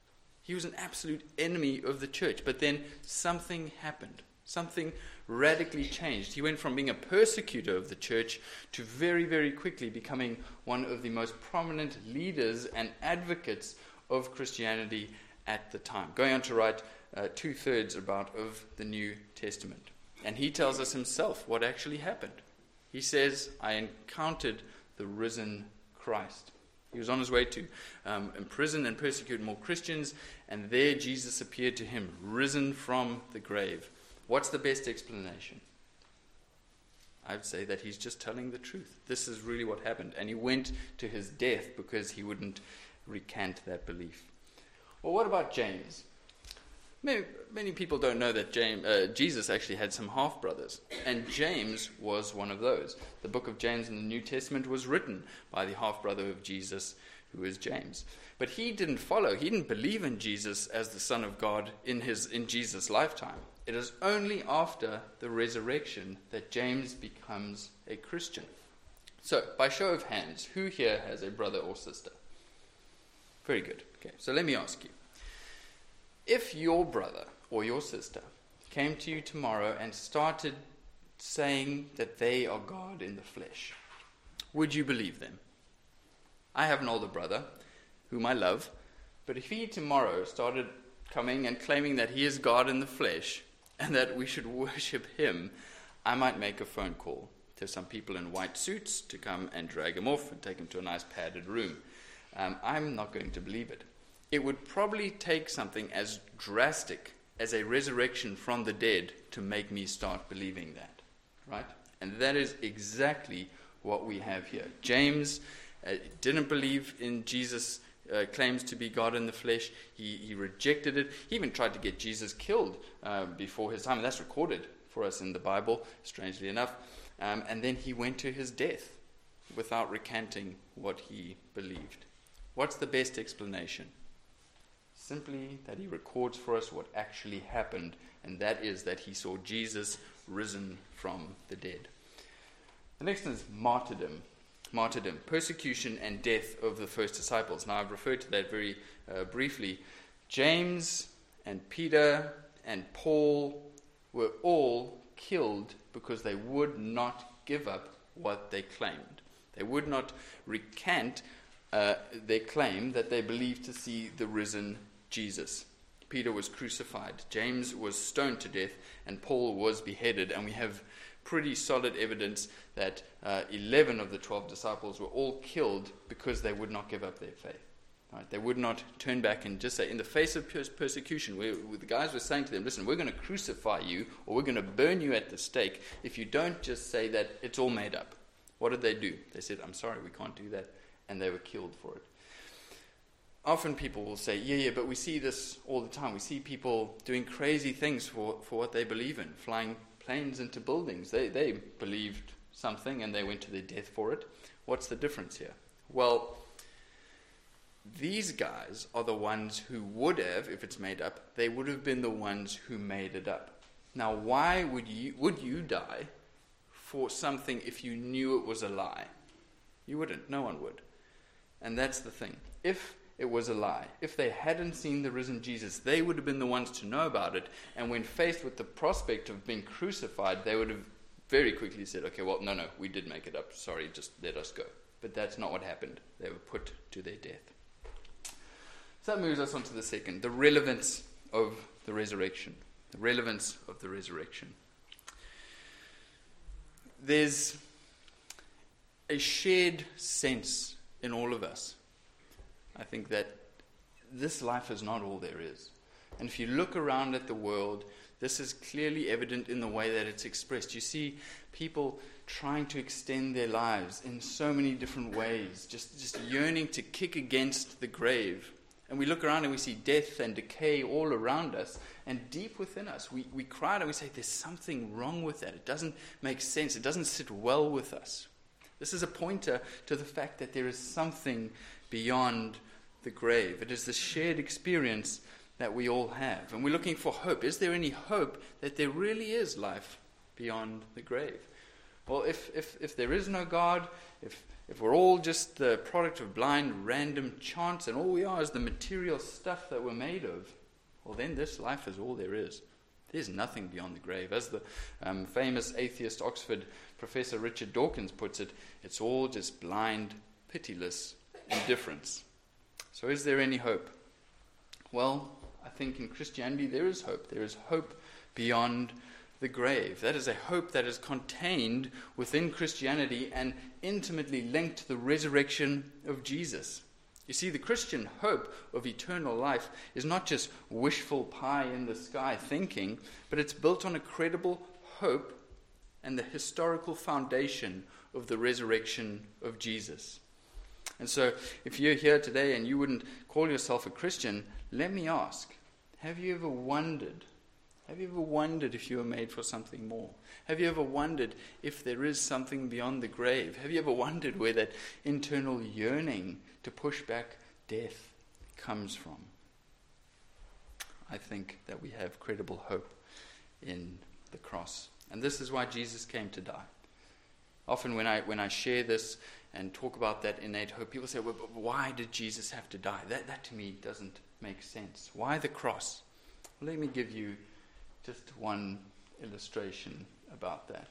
[SPEAKER 3] He was an absolute enemy of the church. But then something happened. Something radically changed. He went from being a persecutor of the church to very, very quickly becoming one of the most prominent leaders and advocates of Christianity at the time. Going on to write uh, two-thirds about of the New Testament. And he tells us himself what actually happened. He says, I encountered the risen Christ. He was on his way to um, imprison and persecute more Christians, and there Jesus appeared to him, risen from the grave. What's the best explanation? I'd say that he's just telling the truth. This is really what happened. And he went to his death because he wouldn't recant that belief. Well, what about James? Many, many people don't know that James, uh, Jesus actually had some half-brothers, and James was one of those. The book of James in the New Testament was written by the half-brother of Jesus, who is James. But he didn't follow, he didn't believe in Jesus as the Son of God in his in Jesus' lifetime. It is only after the resurrection that James becomes a Christian. So, by show of hands, who here has a brother or sister? Very good. Okay, so let me ask you. If your brother or your sister came to you tomorrow and started saying that they are God in the flesh, would you believe them? I have an older brother whom I love, but if he tomorrow started coming and claiming that he is God in the flesh and that we should worship him, I might make a phone call to some people in white suits to come and drag him off and take him to a nice padded room. Um, I'm not going to believe it. It would probably take something as drastic as a resurrection from the dead to make me start believing that, right? And that is exactly what we have here. James uh, didn't believe in Jesus' uh, claims to be God in the flesh. He, he rejected it. He even tried to get Jesus killed uh, before his time, and that's recorded for us in the Bible, strangely enough. Um, and then he went to his death without recanting what he believed. What's the best explanation? Simply that he records for us what actually happened, and that is that he saw Jesus risen from the dead. The next one is martyrdom. Martyrdom, persecution and death of the first disciples. Now, I've referred to that very uh, briefly. James and Peter and Paul were all killed because they would not give up what they claimed. They would not recant uh, their claim that they believed to see the risen Jesus. Peter was crucified, James was stoned to death, and Paul was beheaded. And we have pretty solid evidence that uh, eleven of the twelve disciples were all killed because they would not give up their faith. Right? They would not turn back and just say, in the face of persecution, we, the guys were saying to them, listen, we're going to crucify you, or we're going to burn you at the stake if you don't just say that it's all made up. What did they do? They said, I'm sorry, we can't do that. And they were killed for it. Often people will say, yeah, yeah, but we see this all the time. We see people doing crazy things for, for what they believe in, flying planes into buildings. They, they believed something and they went to their death for it. What's the difference here? Well, these guys are the ones who would have, if it's made up, they would have been the ones who made it up. Now, why would you would you die for something if you knew it was a lie? You wouldn't. No one would. And that's the thing. If it was a lie, if they hadn't seen the risen Jesus, they would have been the ones to know about it. And when faced with the prospect of being crucified, they would have very quickly said, okay, well, no, no, we did make it up. Sorry, just let us go. But that's not what happened. They were put to their death. So that moves us on to the second, the relevance of the resurrection. The relevance of the resurrection. There's a shared sense in all of us. I think that this life is not all there is. And if you look around at the world, this is clearly evident in the way that it's expressed. You see people trying to extend their lives in so many different ways, just, just yearning to kick against the grave. And we look around and we see death and decay all around us. And deep within us, we, we cry out and we say, there's something wrong with that. It doesn't make sense. It doesn't sit well with us. This is a pointer to the fact that there is something beyond the grave. It is the shared experience that we all have. And we're looking for hope. Is there any hope that there really is life beyond the grave? Well, if if, if there is no God, if if we're all just the product of blind, random chance, and all we are is the material stuff that we're made of, well, then this life is all there is. There's nothing beyond the grave. As the um, famous atheist Oxford professor Richard Dawkins puts it, it's all just blind, pitiless indifference. So is there any hope? Well, I think in Christianity there is hope. There is hope beyond the grave. That is a hope that is contained within Christianity and intimately linked to the resurrection of Jesus. You see, the Christian hope of eternal life is not just wishful pie in the sky thinking, but it's built on a credible hope and the historical foundation of the resurrection of Jesus. And so, if you're here today and you wouldn't call yourself a Christian, let me ask, have you ever wondered, have you ever wondered if you were made for something more? Have you ever wondered if there is something beyond the grave? Have you ever wondered where that internal yearning to push back death comes from? I think that we have credible hope in the cross. And this is why Jesus came to die. Often when I when I share this and talk about that innate hope, people say, well, but why did Jesus have to die? That, that to me doesn't make sense. Why the cross? Well, let me give you just one illustration about that.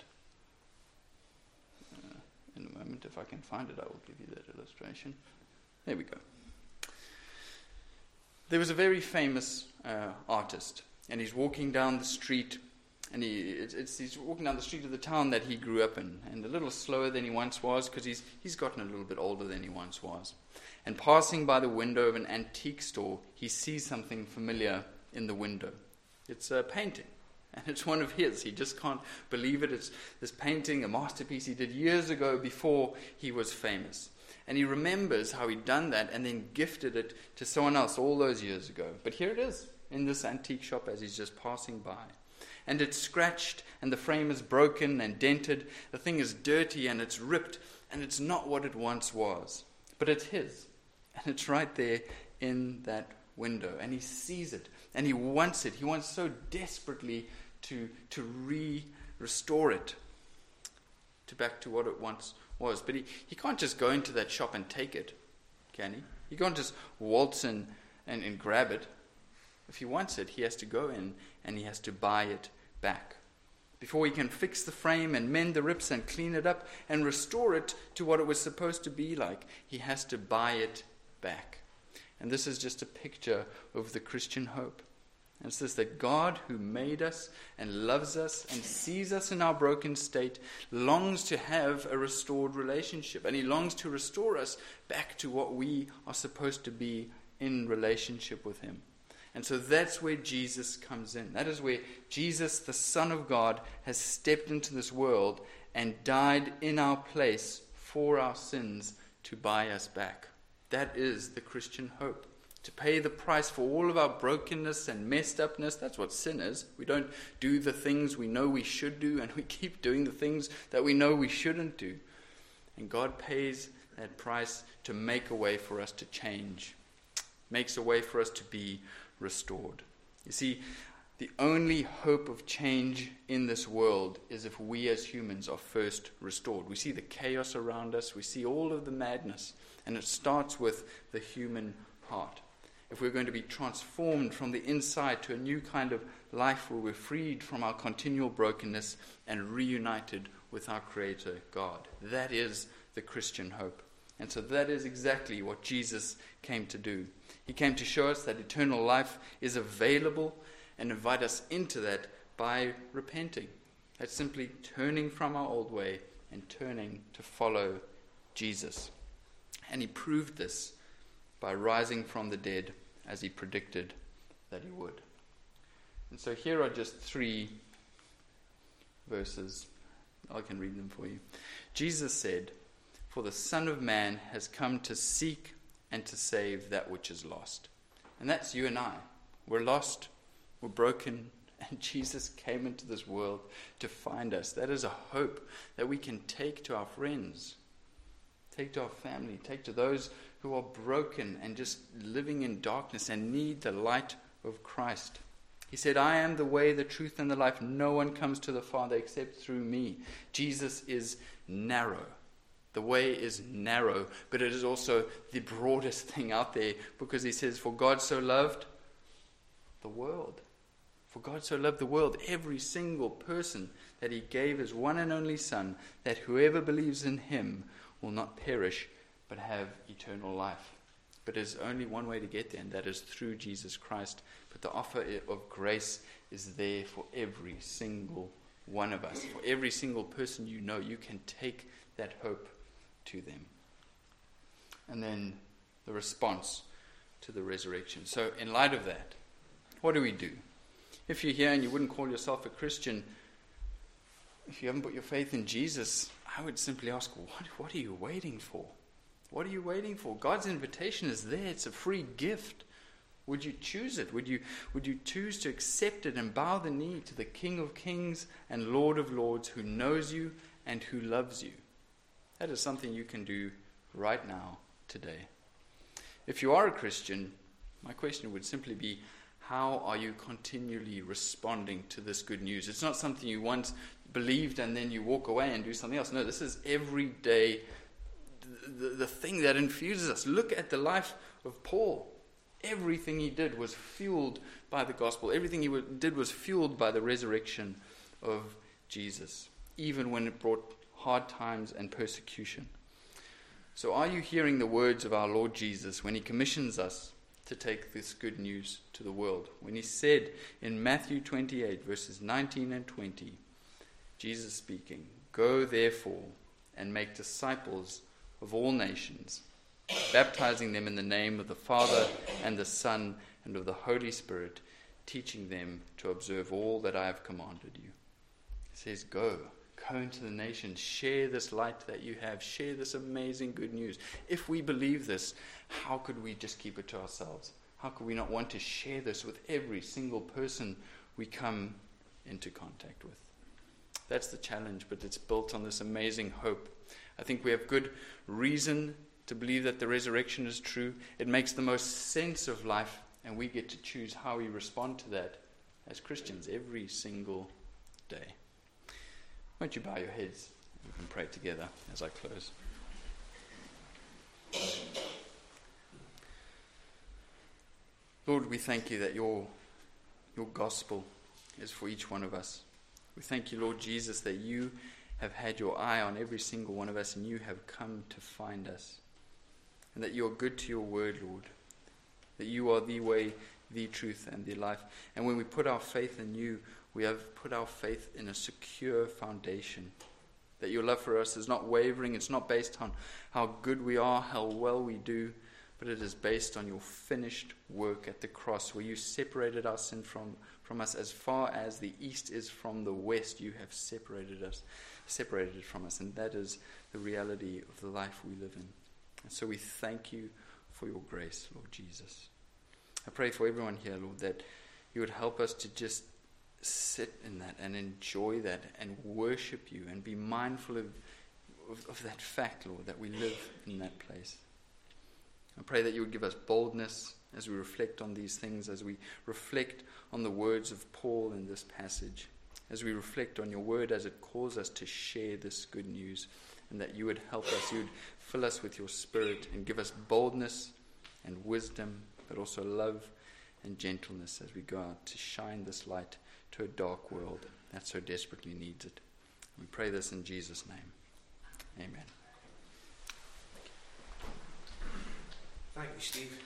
[SPEAKER 3] Uh, in a moment, if I can find it, I will give you that illustration. There we go. There was a very famous uh, artist, and he's walking down the street, and he it's, it's, he's walking down the street of the town that he grew up in, and a little slower than he once was, because he's he's gotten a little bit older than he once was. And passing by the window of an antique store, he sees something familiar in the window. It's a painting, and it's one of his. He just can't believe it. It's this painting, a masterpiece he did years ago before he was famous. And he remembers how he'd done that and then gifted it to someone else all those years ago. But here it is in this antique shop as he's just passing by. And it's scratched, and the frame is broken and dented. The thing is dirty and it's ripped, and it's not what it once was. But it's his, and it's right there in that window. And he sees it, and he wants it. He wants so desperately to to re-restore it to back to what it once was. But he, he can't just go into that shop and take it, can he? He can't just waltz in and, and grab it. If he wants it, he has to go in and he has to buy it back. Before he can fix the frame and mend the rips and clean it up and restore it to what it was supposed to be like, he has to buy it back. And this is just a picture of the Christian hope. And it's this, that God, who made us and loves us and sees us in our broken state, longs to have a restored relationship. And he longs to restore us back to what we are supposed to be in relationship with him. And so that's where Jesus comes in. That is where Jesus, the Son of God, has stepped into this world and died in our place for our sins to buy us back. That is the Christian hope. To pay the price for all of our brokenness and messed upness. That's what sin is. We don't do the things we know we should do, and we keep doing the things that we know we shouldn't do. And God pays that price to make a way for us to change. Makes a way for us to be restored. You see, the only hope of change in this world is if we as humans are first restored. We see the chaos around us. We see all of the madness. And it starts with the human heart. If we're going to be transformed from the inside to a new kind of life where we're freed from our continual brokenness and reunited with our Creator God. That is the Christian hope. And so that is exactly what Jesus came to do. He came to show us that eternal life is available and invite us into that by repenting. That's simply turning from our old way and turning to follow Jesus. And he proved this by rising from the dead as he predicted that he would. And so here are just three verses. I can read them for you. Jesus said, "For the Son of Man has come to seek and to save that which is lost." And that's you and I. We're lost, we're broken, and Jesus came into this world to find us. That is a hope that we can take to our friends, take to our family, take to those who are broken and just living in darkness and need the light of Christ. He said, "I am the way, the truth, and the life. No one comes to the Father except through me." Jesus is narrow. The way is narrow, but it is also the broadest thing out there, because he says, "For God so loved the world." For God so loved the world, every single person, that he gave his one and only Son, that whoever believes in him will not perish, but have eternal life. But there's only one way to get there, and that is through Jesus Christ. But the offer of grace is there for every single one of us. For every single person you know, you can take that hope to them. And then the response to the resurrection. So in light of that, what do we do? If you're here and you wouldn't call yourself a Christian, if you haven't put your faith in Jesus, I would simply ask, what, what are you waiting for? What are you waiting for? God's invitation is there. It's a free gift. Would you choose it? Would you, would you choose to accept it and bow the knee to the King of Kings and Lord of Lords who knows you and who loves you? That is something you can do right now, today. If you are a Christian, my question would simply be, how are you continually responding to this good news? It's not something you once believed and then you walk away and do something else. No, this is every day the, the thing that infuses us. Look at the life of Paul. Everything he did was fueled by the gospel. Everything he did was fueled by the resurrection of Jesus, even when it brought hard times and persecution. So are you hearing the words of our Lord Jesus when he commissions us to take this good news to the world? When he said in Matthew twenty-eight, verses nineteen and twenty, Jesus speaking, "Go therefore and make disciples of all nations, baptizing them in the name of the Father and the Son and of the Holy Spirit, teaching them to observe all that I have commanded you." He says, go. Go into the nations. Share this light that you have. Share this amazing good news. If we believe this, how could we just keep it to ourselves? How could we not want to share this with every single person we come into contact with? That's the challenge, but it's built on this amazing hope. I think we have good reason to believe that the resurrection is true. It makes the most sense of life, and we get to choose how we respond to that as Christians every single day. Won't you bow your heads? We can pray together as I close. Lord, we thank you that your, your gospel is for each one of us. We thank you, Lord Jesus, that you have had your eye on every single one of us and you have come to find us. And that you are good to your word, Lord. That you are the way, the truth, and the life. And when we put our faith in you, we have put our faith in a secure foundation. That your love for us is not wavering. It's not based on how good we are, how well we do, but it is based on your finished work at the cross, where you separated our sin from, from us as far as the east is from the west. You have separated us, separated it from us, and that is the reality of the life we live in. And so we thank you for your grace, Lord Jesus. I pray for everyone here, Lord, that you would help us to just sit in that and enjoy that and worship you and be mindful of, of, of that fact, Lord, that we live in that place. I pray that you would give us boldness as we reflect on these things, as we reflect on the words of Paul in this passage, as we reflect on your word as it calls us to share this good news, and that you would help us, you would fill us with your spirit and give us boldness and wisdom, but also love and gentleness as we go out to shine this light to a dark world that so desperately needs it. We pray this in Jesus' name. Amen.
[SPEAKER 1] Thank you, Steve.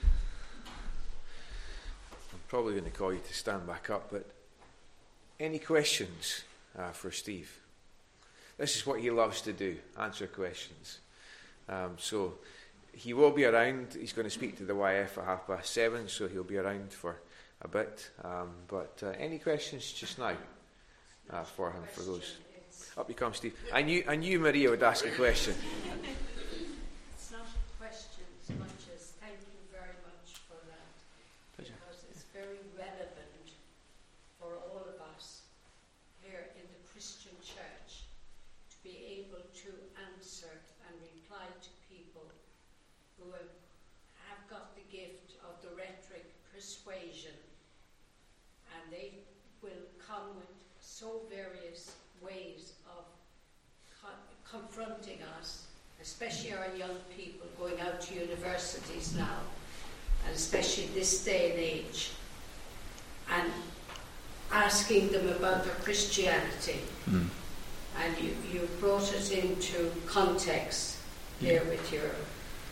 [SPEAKER 1] I'm probably going to call you to stand back up, but any questions uh, for Steve? This is what he loves to do, answer questions. Um, so he will be around. He's going to speak to the Y F at half past seven, so he'll be around for a bit. Um, but uh, any questions just now uh, for him, for those? Up you come, Steve. I knew, I knew Maria would ask a question.
[SPEAKER 4] It's not a question as much as thank you very much for that.
[SPEAKER 3] Pleasure.
[SPEAKER 4] Because it's very relevant for all of us here in the Christian church to be able to answer and reply to people who have, have got the gift of the rhetoric persuasion, and they will come with so various ways of co- confronting us, especially our young people going out to universities now, and especially this day and age, and asking them about their Christianity. Mm. And you, you brought it into context there with your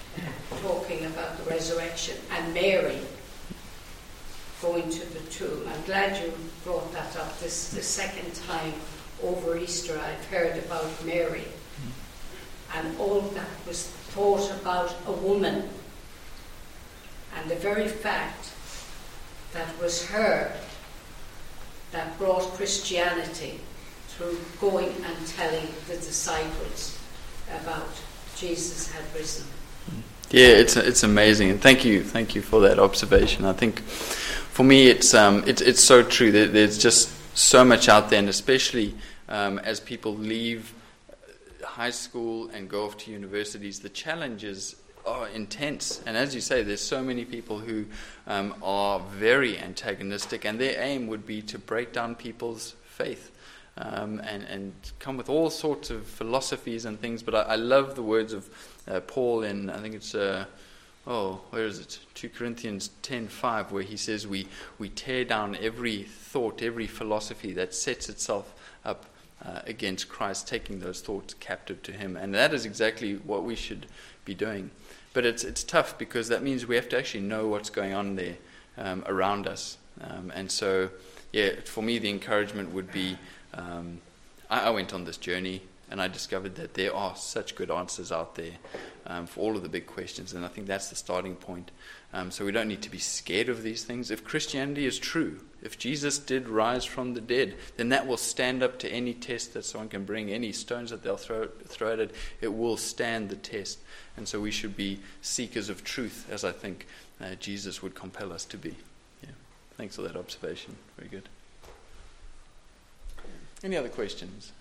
[SPEAKER 4] talking about the resurrection, and Mary going to the tomb. I'm glad you brought that up. This the second time over Easter I've heard about Mary. And all that was thought about a woman. And the very fact that was her that brought Christianity through going and telling the disciples about Jesus had risen.
[SPEAKER 3] Yeah, it's it's amazing, and thank you, thank you for that observation. I think for me, it's um, it's it's so true. There, there's just so much out there, and especially um, as people leave high school and go off to universities, the challenges are intense. And as you say, there's so many people who um, are very antagonistic, and their aim would be to break down people's faith. Um, and, and come with all sorts of philosophies and things, but I, I love the words of uh, Paul in, I think it's, uh, oh, where is it? Second Corinthians ten five, where he says we, we tear down every thought, every philosophy that sets itself up uh, against Christ, taking those thoughts captive to him. And that is exactly what we should be doing. But it's it's tough because that means we have to actually know what's going on there um, around us. Um, and so, yeah, for me the encouragement would be, Um, I, I went on this journey and I discovered that there are such good answers out there um, for all of the big questions, and I think that's the starting point. Um, so we don't need to be scared of these things. If Christianity is true, if Jesus did rise from the dead, then that will stand up to any test that someone can bring, any stones that they'll throw, throw at it. It will stand the test. And so we should be seekers of truth, as I think uh, Jesus would compel us to be. Yeah. Thanks for that observation. Very good. Any other questions?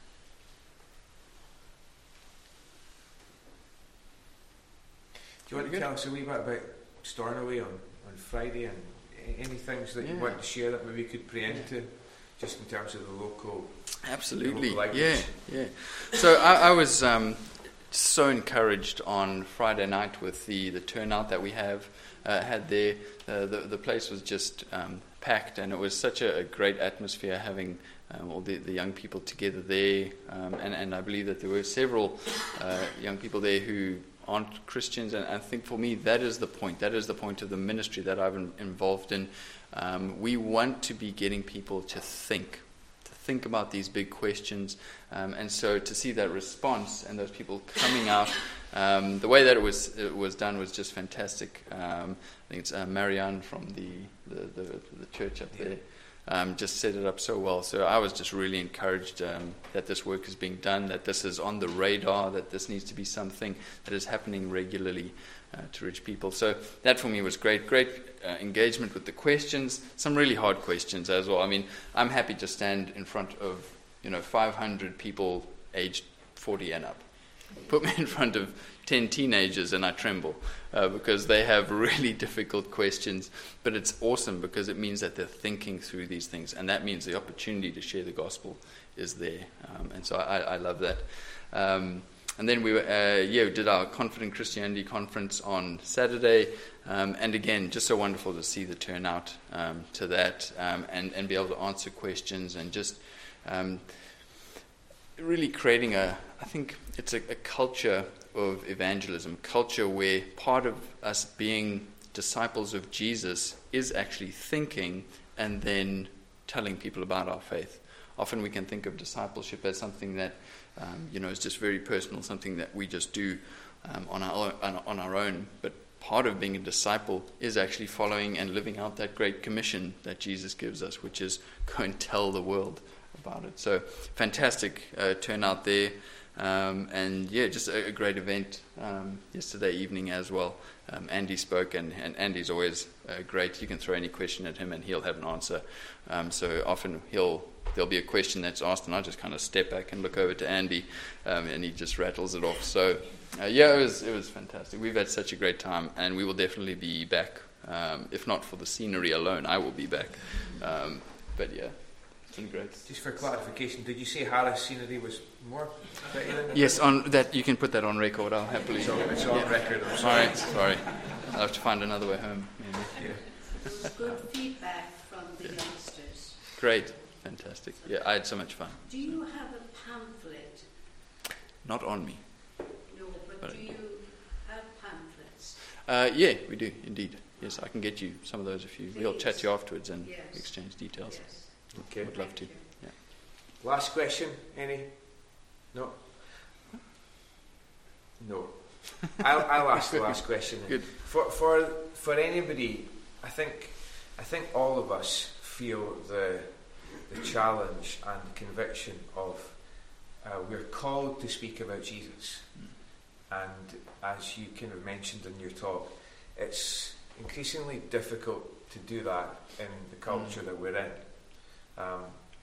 [SPEAKER 1] Do you want to tell us a wee bit about Stornoway on, on Friday, and any things that
[SPEAKER 3] yeah.
[SPEAKER 1] you want to share that maybe we could preempt to, just in terms of the local?
[SPEAKER 3] Absolutely,
[SPEAKER 1] the local
[SPEAKER 3] yeah, yeah. So I, I was um, so encouraged on Friday night with the, the turnout that we have uh, had there. Uh, the the place was just um, packed, and it was such a, a great atmosphere having Um, all the, the young people together there, um, and, and I believe that there were several uh, young people there who aren't Christians, and I think for me that is the point. That is the point of the ministry that I've been involved in. Um, we want to be getting people to think, to think about these big questions, um, and so to see that response and those people coming out, um, the way that it was it was done was just fantastic. Um, I think it's uh, Marianne from the, the, the, the church up there. Um, just set it up so well. So I was just really encouraged um, that this work is being done, that this is on the radar, that this needs to be something that is happening regularly uh, to reach people. So that for me was great. Great uh, engagement with the questions, some really hard questions as well. I mean, I'm happy to stand in front of, you know, five hundred people aged forty and up. Put me in front of ten teenagers and I tremble uh, because they have really difficult questions, but it's awesome because it means that they're thinking through these things, and that means the opportunity to share the gospel is there, um, and so I, I love that. Um, and then we were, uh, yeah, we did our Confident Christianity conference on Saturday, um, and again, just so wonderful to see the turnout um, to that, um, and, and be able to answer questions and just um, really creating a, I think it's a, a culture of evangelism, culture where part of us being disciples of Jesus is actually thinking and then telling people about our faith. Often we can think of discipleship as something that um, you know is just very personal, something that we just do um, on our own, on our own. But part of being a disciple is actually following and living out that great commission that Jesus gives us, which is go and tell the world about it. So fantastic uh, turnout there. Um, and yeah, just a, a great event um, yesterday evening as well. Um, Andy spoke, and, and Andy's always uh, great. You can throw any question at him and he'll have an answer. Um, so often he'll there'll be a question that's asked and I just kind of step back and look over to Andy um, and he just rattles it off. So uh, yeah, it was it was fantastic. We've had such a great time, and we will definitely be back. Um, if not for the scenery alone, I will be back. Um, but yeah. Great.
[SPEAKER 1] Just for clarification, did you say Harris scenery was more pretty than
[SPEAKER 3] Yes, on that you can put that on record. I'll happily.
[SPEAKER 1] So it's on
[SPEAKER 3] yeah.
[SPEAKER 1] record. I'm
[SPEAKER 3] sorry,
[SPEAKER 1] sorry.
[SPEAKER 3] sorry. I'll have to find another way home. Maybe.
[SPEAKER 1] Yeah.
[SPEAKER 4] Good feedback from the youngsters.
[SPEAKER 3] Great, fantastic. Yeah, I had so much fun.
[SPEAKER 4] Do you have a pamphlet?
[SPEAKER 3] Not on me.
[SPEAKER 4] No, but,
[SPEAKER 3] But
[SPEAKER 4] do you have pamphlets
[SPEAKER 3] Uh, yeah, we do, indeed. Yes, I can get you some of those if you... We'll
[SPEAKER 4] Please.
[SPEAKER 3] chat to you afterwards and
[SPEAKER 4] Yes.
[SPEAKER 3] exchange details.
[SPEAKER 4] Yes.
[SPEAKER 1] Okay.
[SPEAKER 3] Would love to.
[SPEAKER 4] Thank you.
[SPEAKER 1] Last question, any? No? No. I'll, I'll ask the last question.
[SPEAKER 3] Good.
[SPEAKER 1] For for for anybody, I think I think all of us feel the the challenge and the conviction of uh, we're called to speak about Jesus, and as you kind of mentioned in your talk, it's increasingly difficult to do that in the culture mm. that we're in. Um,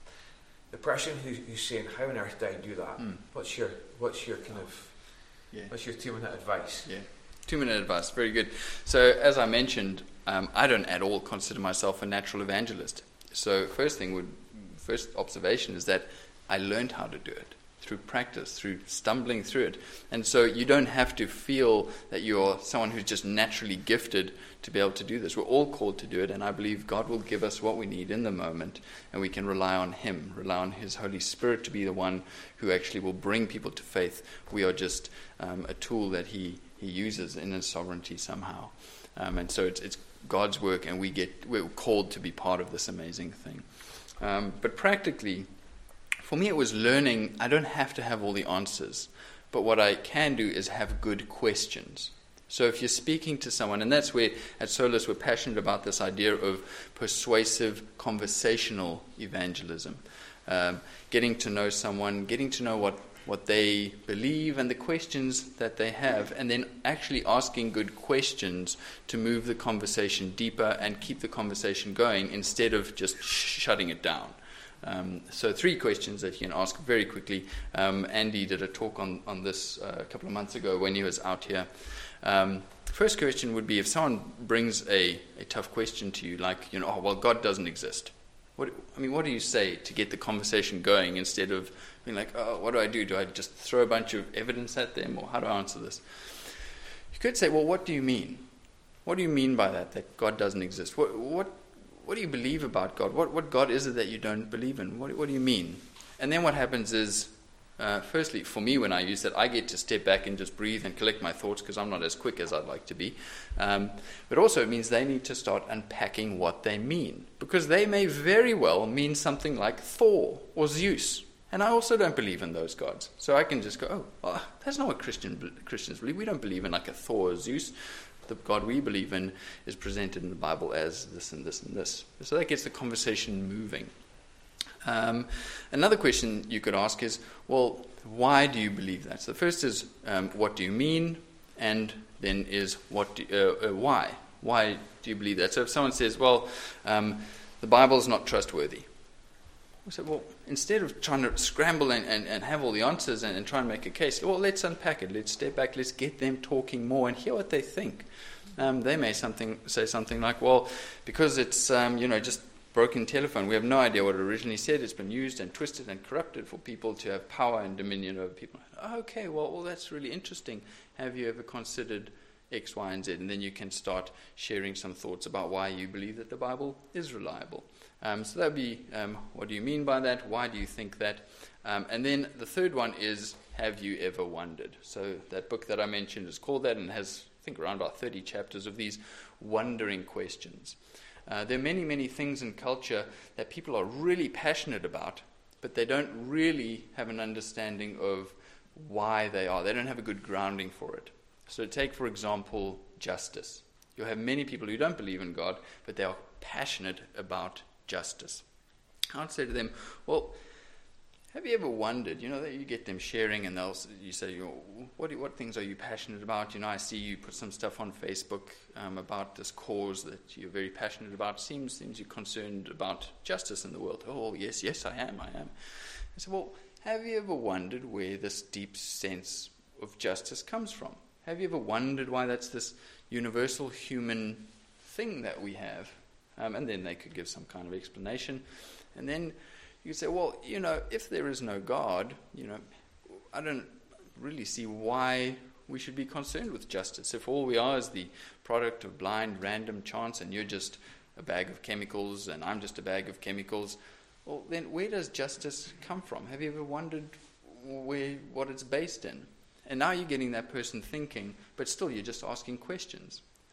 [SPEAKER 1] the person who, who's saying, "How on earth do I do that?" Mm. What's your what's your kind of yeah. what's your two-minute advice?
[SPEAKER 3] Yeah, two-minute advice. Very good. So, as I mentioned, um, I don't at all consider myself a natural evangelist. So, first thing would, first observation is that I learned how to do it through practice, through stumbling through it. And so you don't have to feel that you're someone who's just naturally gifted to be able to do this. We're all called to do it, and I believe God will give us what we need in the moment, and we can rely on Him, rely on His Holy Spirit to be the one who actually will bring people to faith. We are just um, a tool that He, he uses in His sovereignty somehow. Um, and so it's, it's God's work, and we get, we're called to be part of this amazing thing. Um, but practically, for me, it was learning. I don't have to have all the answers, but what I can do is have good questions. So if you're speaking to someone, and that's where at Solus we're passionate about this idea of persuasive conversational evangelism, um, getting to know someone, getting to know what, what they believe and the questions that they have, and then actually asking good questions to move the conversation deeper and keep the conversation going instead of just sh- shutting it down. Um, so three questions that you can ask very quickly. Um, Andy did a talk on, on this uh, a couple of months ago when he was out here. Um, first question would be, if someone brings a, a tough question to you, like, you know, oh, well, God doesn't exist. What, I mean, what do you say to get the conversation going instead of being like, oh, what do I do? Do I just throw a bunch of evidence at them, or how do I answer this? You could say, well, what do you mean? What do you mean by that, that God doesn't exist? What what What do you believe about God? What what God is it that you don't believe in? What what do you mean? And then what happens is, uh, firstly, for me, when I use that, I get to step back and just breathe and collect my thoughts because I'm not as quick as I'd like to be. Um, but also it means they need to start unpacking what they mean, because they may very well mean something like Thor or Zeus. And I also don't believe in those gods. So I can just go, oh, well, that's not what Christian, Christians believe. We don't believe in like a Thor or Zeus. The God we believe in is presented in the Bible as this and this and this. So that gets the conversation moving. Um, another question you could ask is, well, why do you believe that? So the first is, um, what do you mean? And then is, what do, uh, uh, why? Why do you believe that? So if someone says, well, um, the Bible is not trustworthy. We say, well, instead of trying to scramble and, and, and have all the answers and, and try and make a case, well, let's unpack it. Let's step back. Let's get them talking more and hear what they think. Um, they may something say something like, well, because it's, um, you know, just broken telephone, we have no idea what it originally said. It's been used and twisted and corrupted for people to have power and dominion over people. Oh, okay, well, well, that's really interesting. Have you ever considered X, Y, and Z? And then you can start sharing some thoughts about why you believe that the Bible is reliable. Um, so that would be, um, what do you mean by that? Why do you think that? Um, and then the third one is, have you ever wondered? So that book that I mentioned is called that and has, I think, around about thirty chapters of these wondering questions. Uh, there are many, many things in culture that people are really passionate about, but they don't really have an understanding of why they are. They don't have a good grounding for it. So take, for example, justice. You'll have many people who don't believe in God, but they are passionate about justice. I'd say to them, well, have you ever wondered, you know, that you get them sharing and they'll, you say, you know, what, what things are you passionate about? You know, I see you put some stuff on Facebook um, about this cause that you're very passionate about. Seems, seems you're concerned about justice in the world. Oh, yes, yes, I am, I am. I said, well, have you ever wondered where this deep sense of justice comes from? Have you ever wondered why that's this universal human thing that we have? Um, and then they could give some kind of explanation. And then you could say, well, you know, if there is no God, you know, I don't really see why we should be concerned with justice. If all we are is the product of blind, random chance, and you're just a bag of chemicals and I'm just a bag of chemicals, well, then where does justice come from? Have you ever wondered where what it's based in? And now you're getting that person thinking, but still you're just asking questions.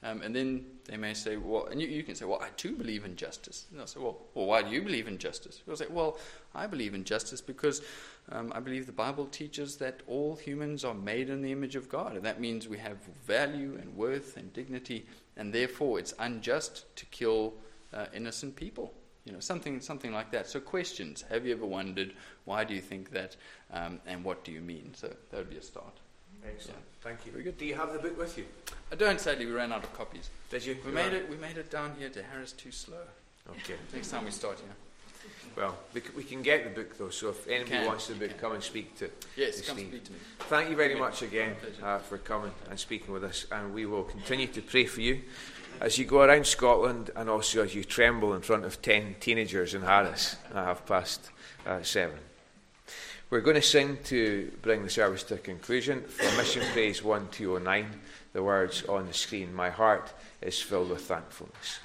[SPEAKER 3] Um, and then they may say, well, and you, you can say, well, I too believe in justice. And they'll say, well, well, why do you believe in justice? You'll say, well, I believe in justice because um, I believe the Bible teaches that all humans are made in the image of God. And that means we have value and worth and dignity, and therefore it's unjust to kill uh, innocent people. You know, something something like that. So questions. Have you ever wondered, why do you think that, um, and what do you mean? So that would be a start.
[SPEAKER 1] Excellent.
[SPEAKER 3] Yeah.
[SPEAKER 1] Thank you.
[SPEAKER 3] Very good.
[SPEAKER 1] Do you have the book with you?
[SPEAKER 3] I don't, sadly, we ran out of copies.
[SPEAKER 1] Did you?
[SPEAKER 3] We made it We made it down here to Harris too slow.
[SPEAKER 1] Okay.
[SPEAKER 3] Next time we start here.
[SPEAKER 1] Well, we, c- we can get the book though, so if anybody
[SPEAKER 3] can,
[SPEAKER 1] wants the book,
[SPEAKER 3] can.
[SPEAKER 1] come and speak to
[SPEAKER 3] Yes,
[SPEAKER 1] to
[SPEAKER 3] come
[SPEAKER 1] Steve.
[SPEAKER 3] speak to me.
[SPEAKER 1] Thank you very
[SPEAKER 3] Okay.
[SPEAKER 1] much again
[SPEAKER 3] My pleasure.
[SPEAKER 1] uh, for coming and speaking with us, and we will continue to pray for you as you go around Scotland and also as you tremble in front of ten teenagers in Harris at half past uh, seven. We're going to sing to bring the service to a conclusion from Mission Praise one two oh nine, the words on the screen, "My heart is filled with thankfulness."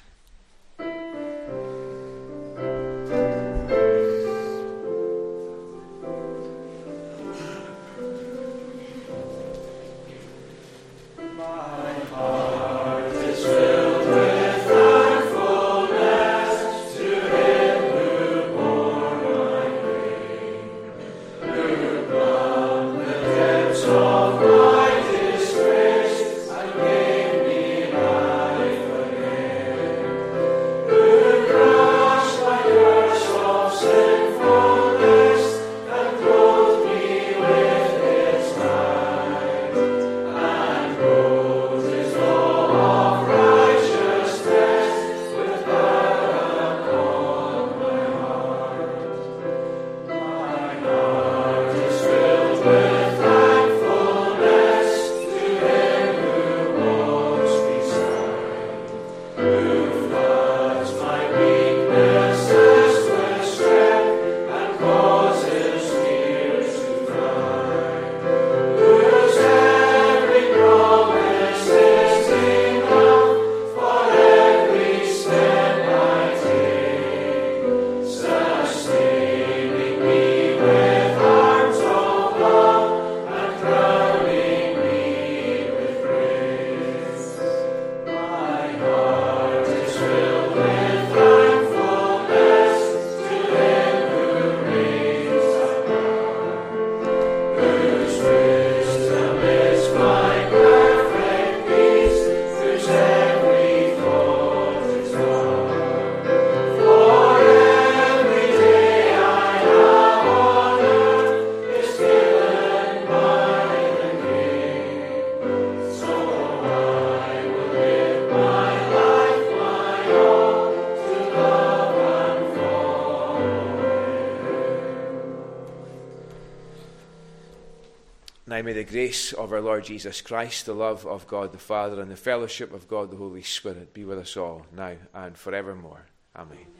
[SPEAKER 1] Now may the grace of our Lord Jesus Christ, the love of God the Father, and the fellowship of God the Holy Spirit be with us all, now and forevermore. Amen.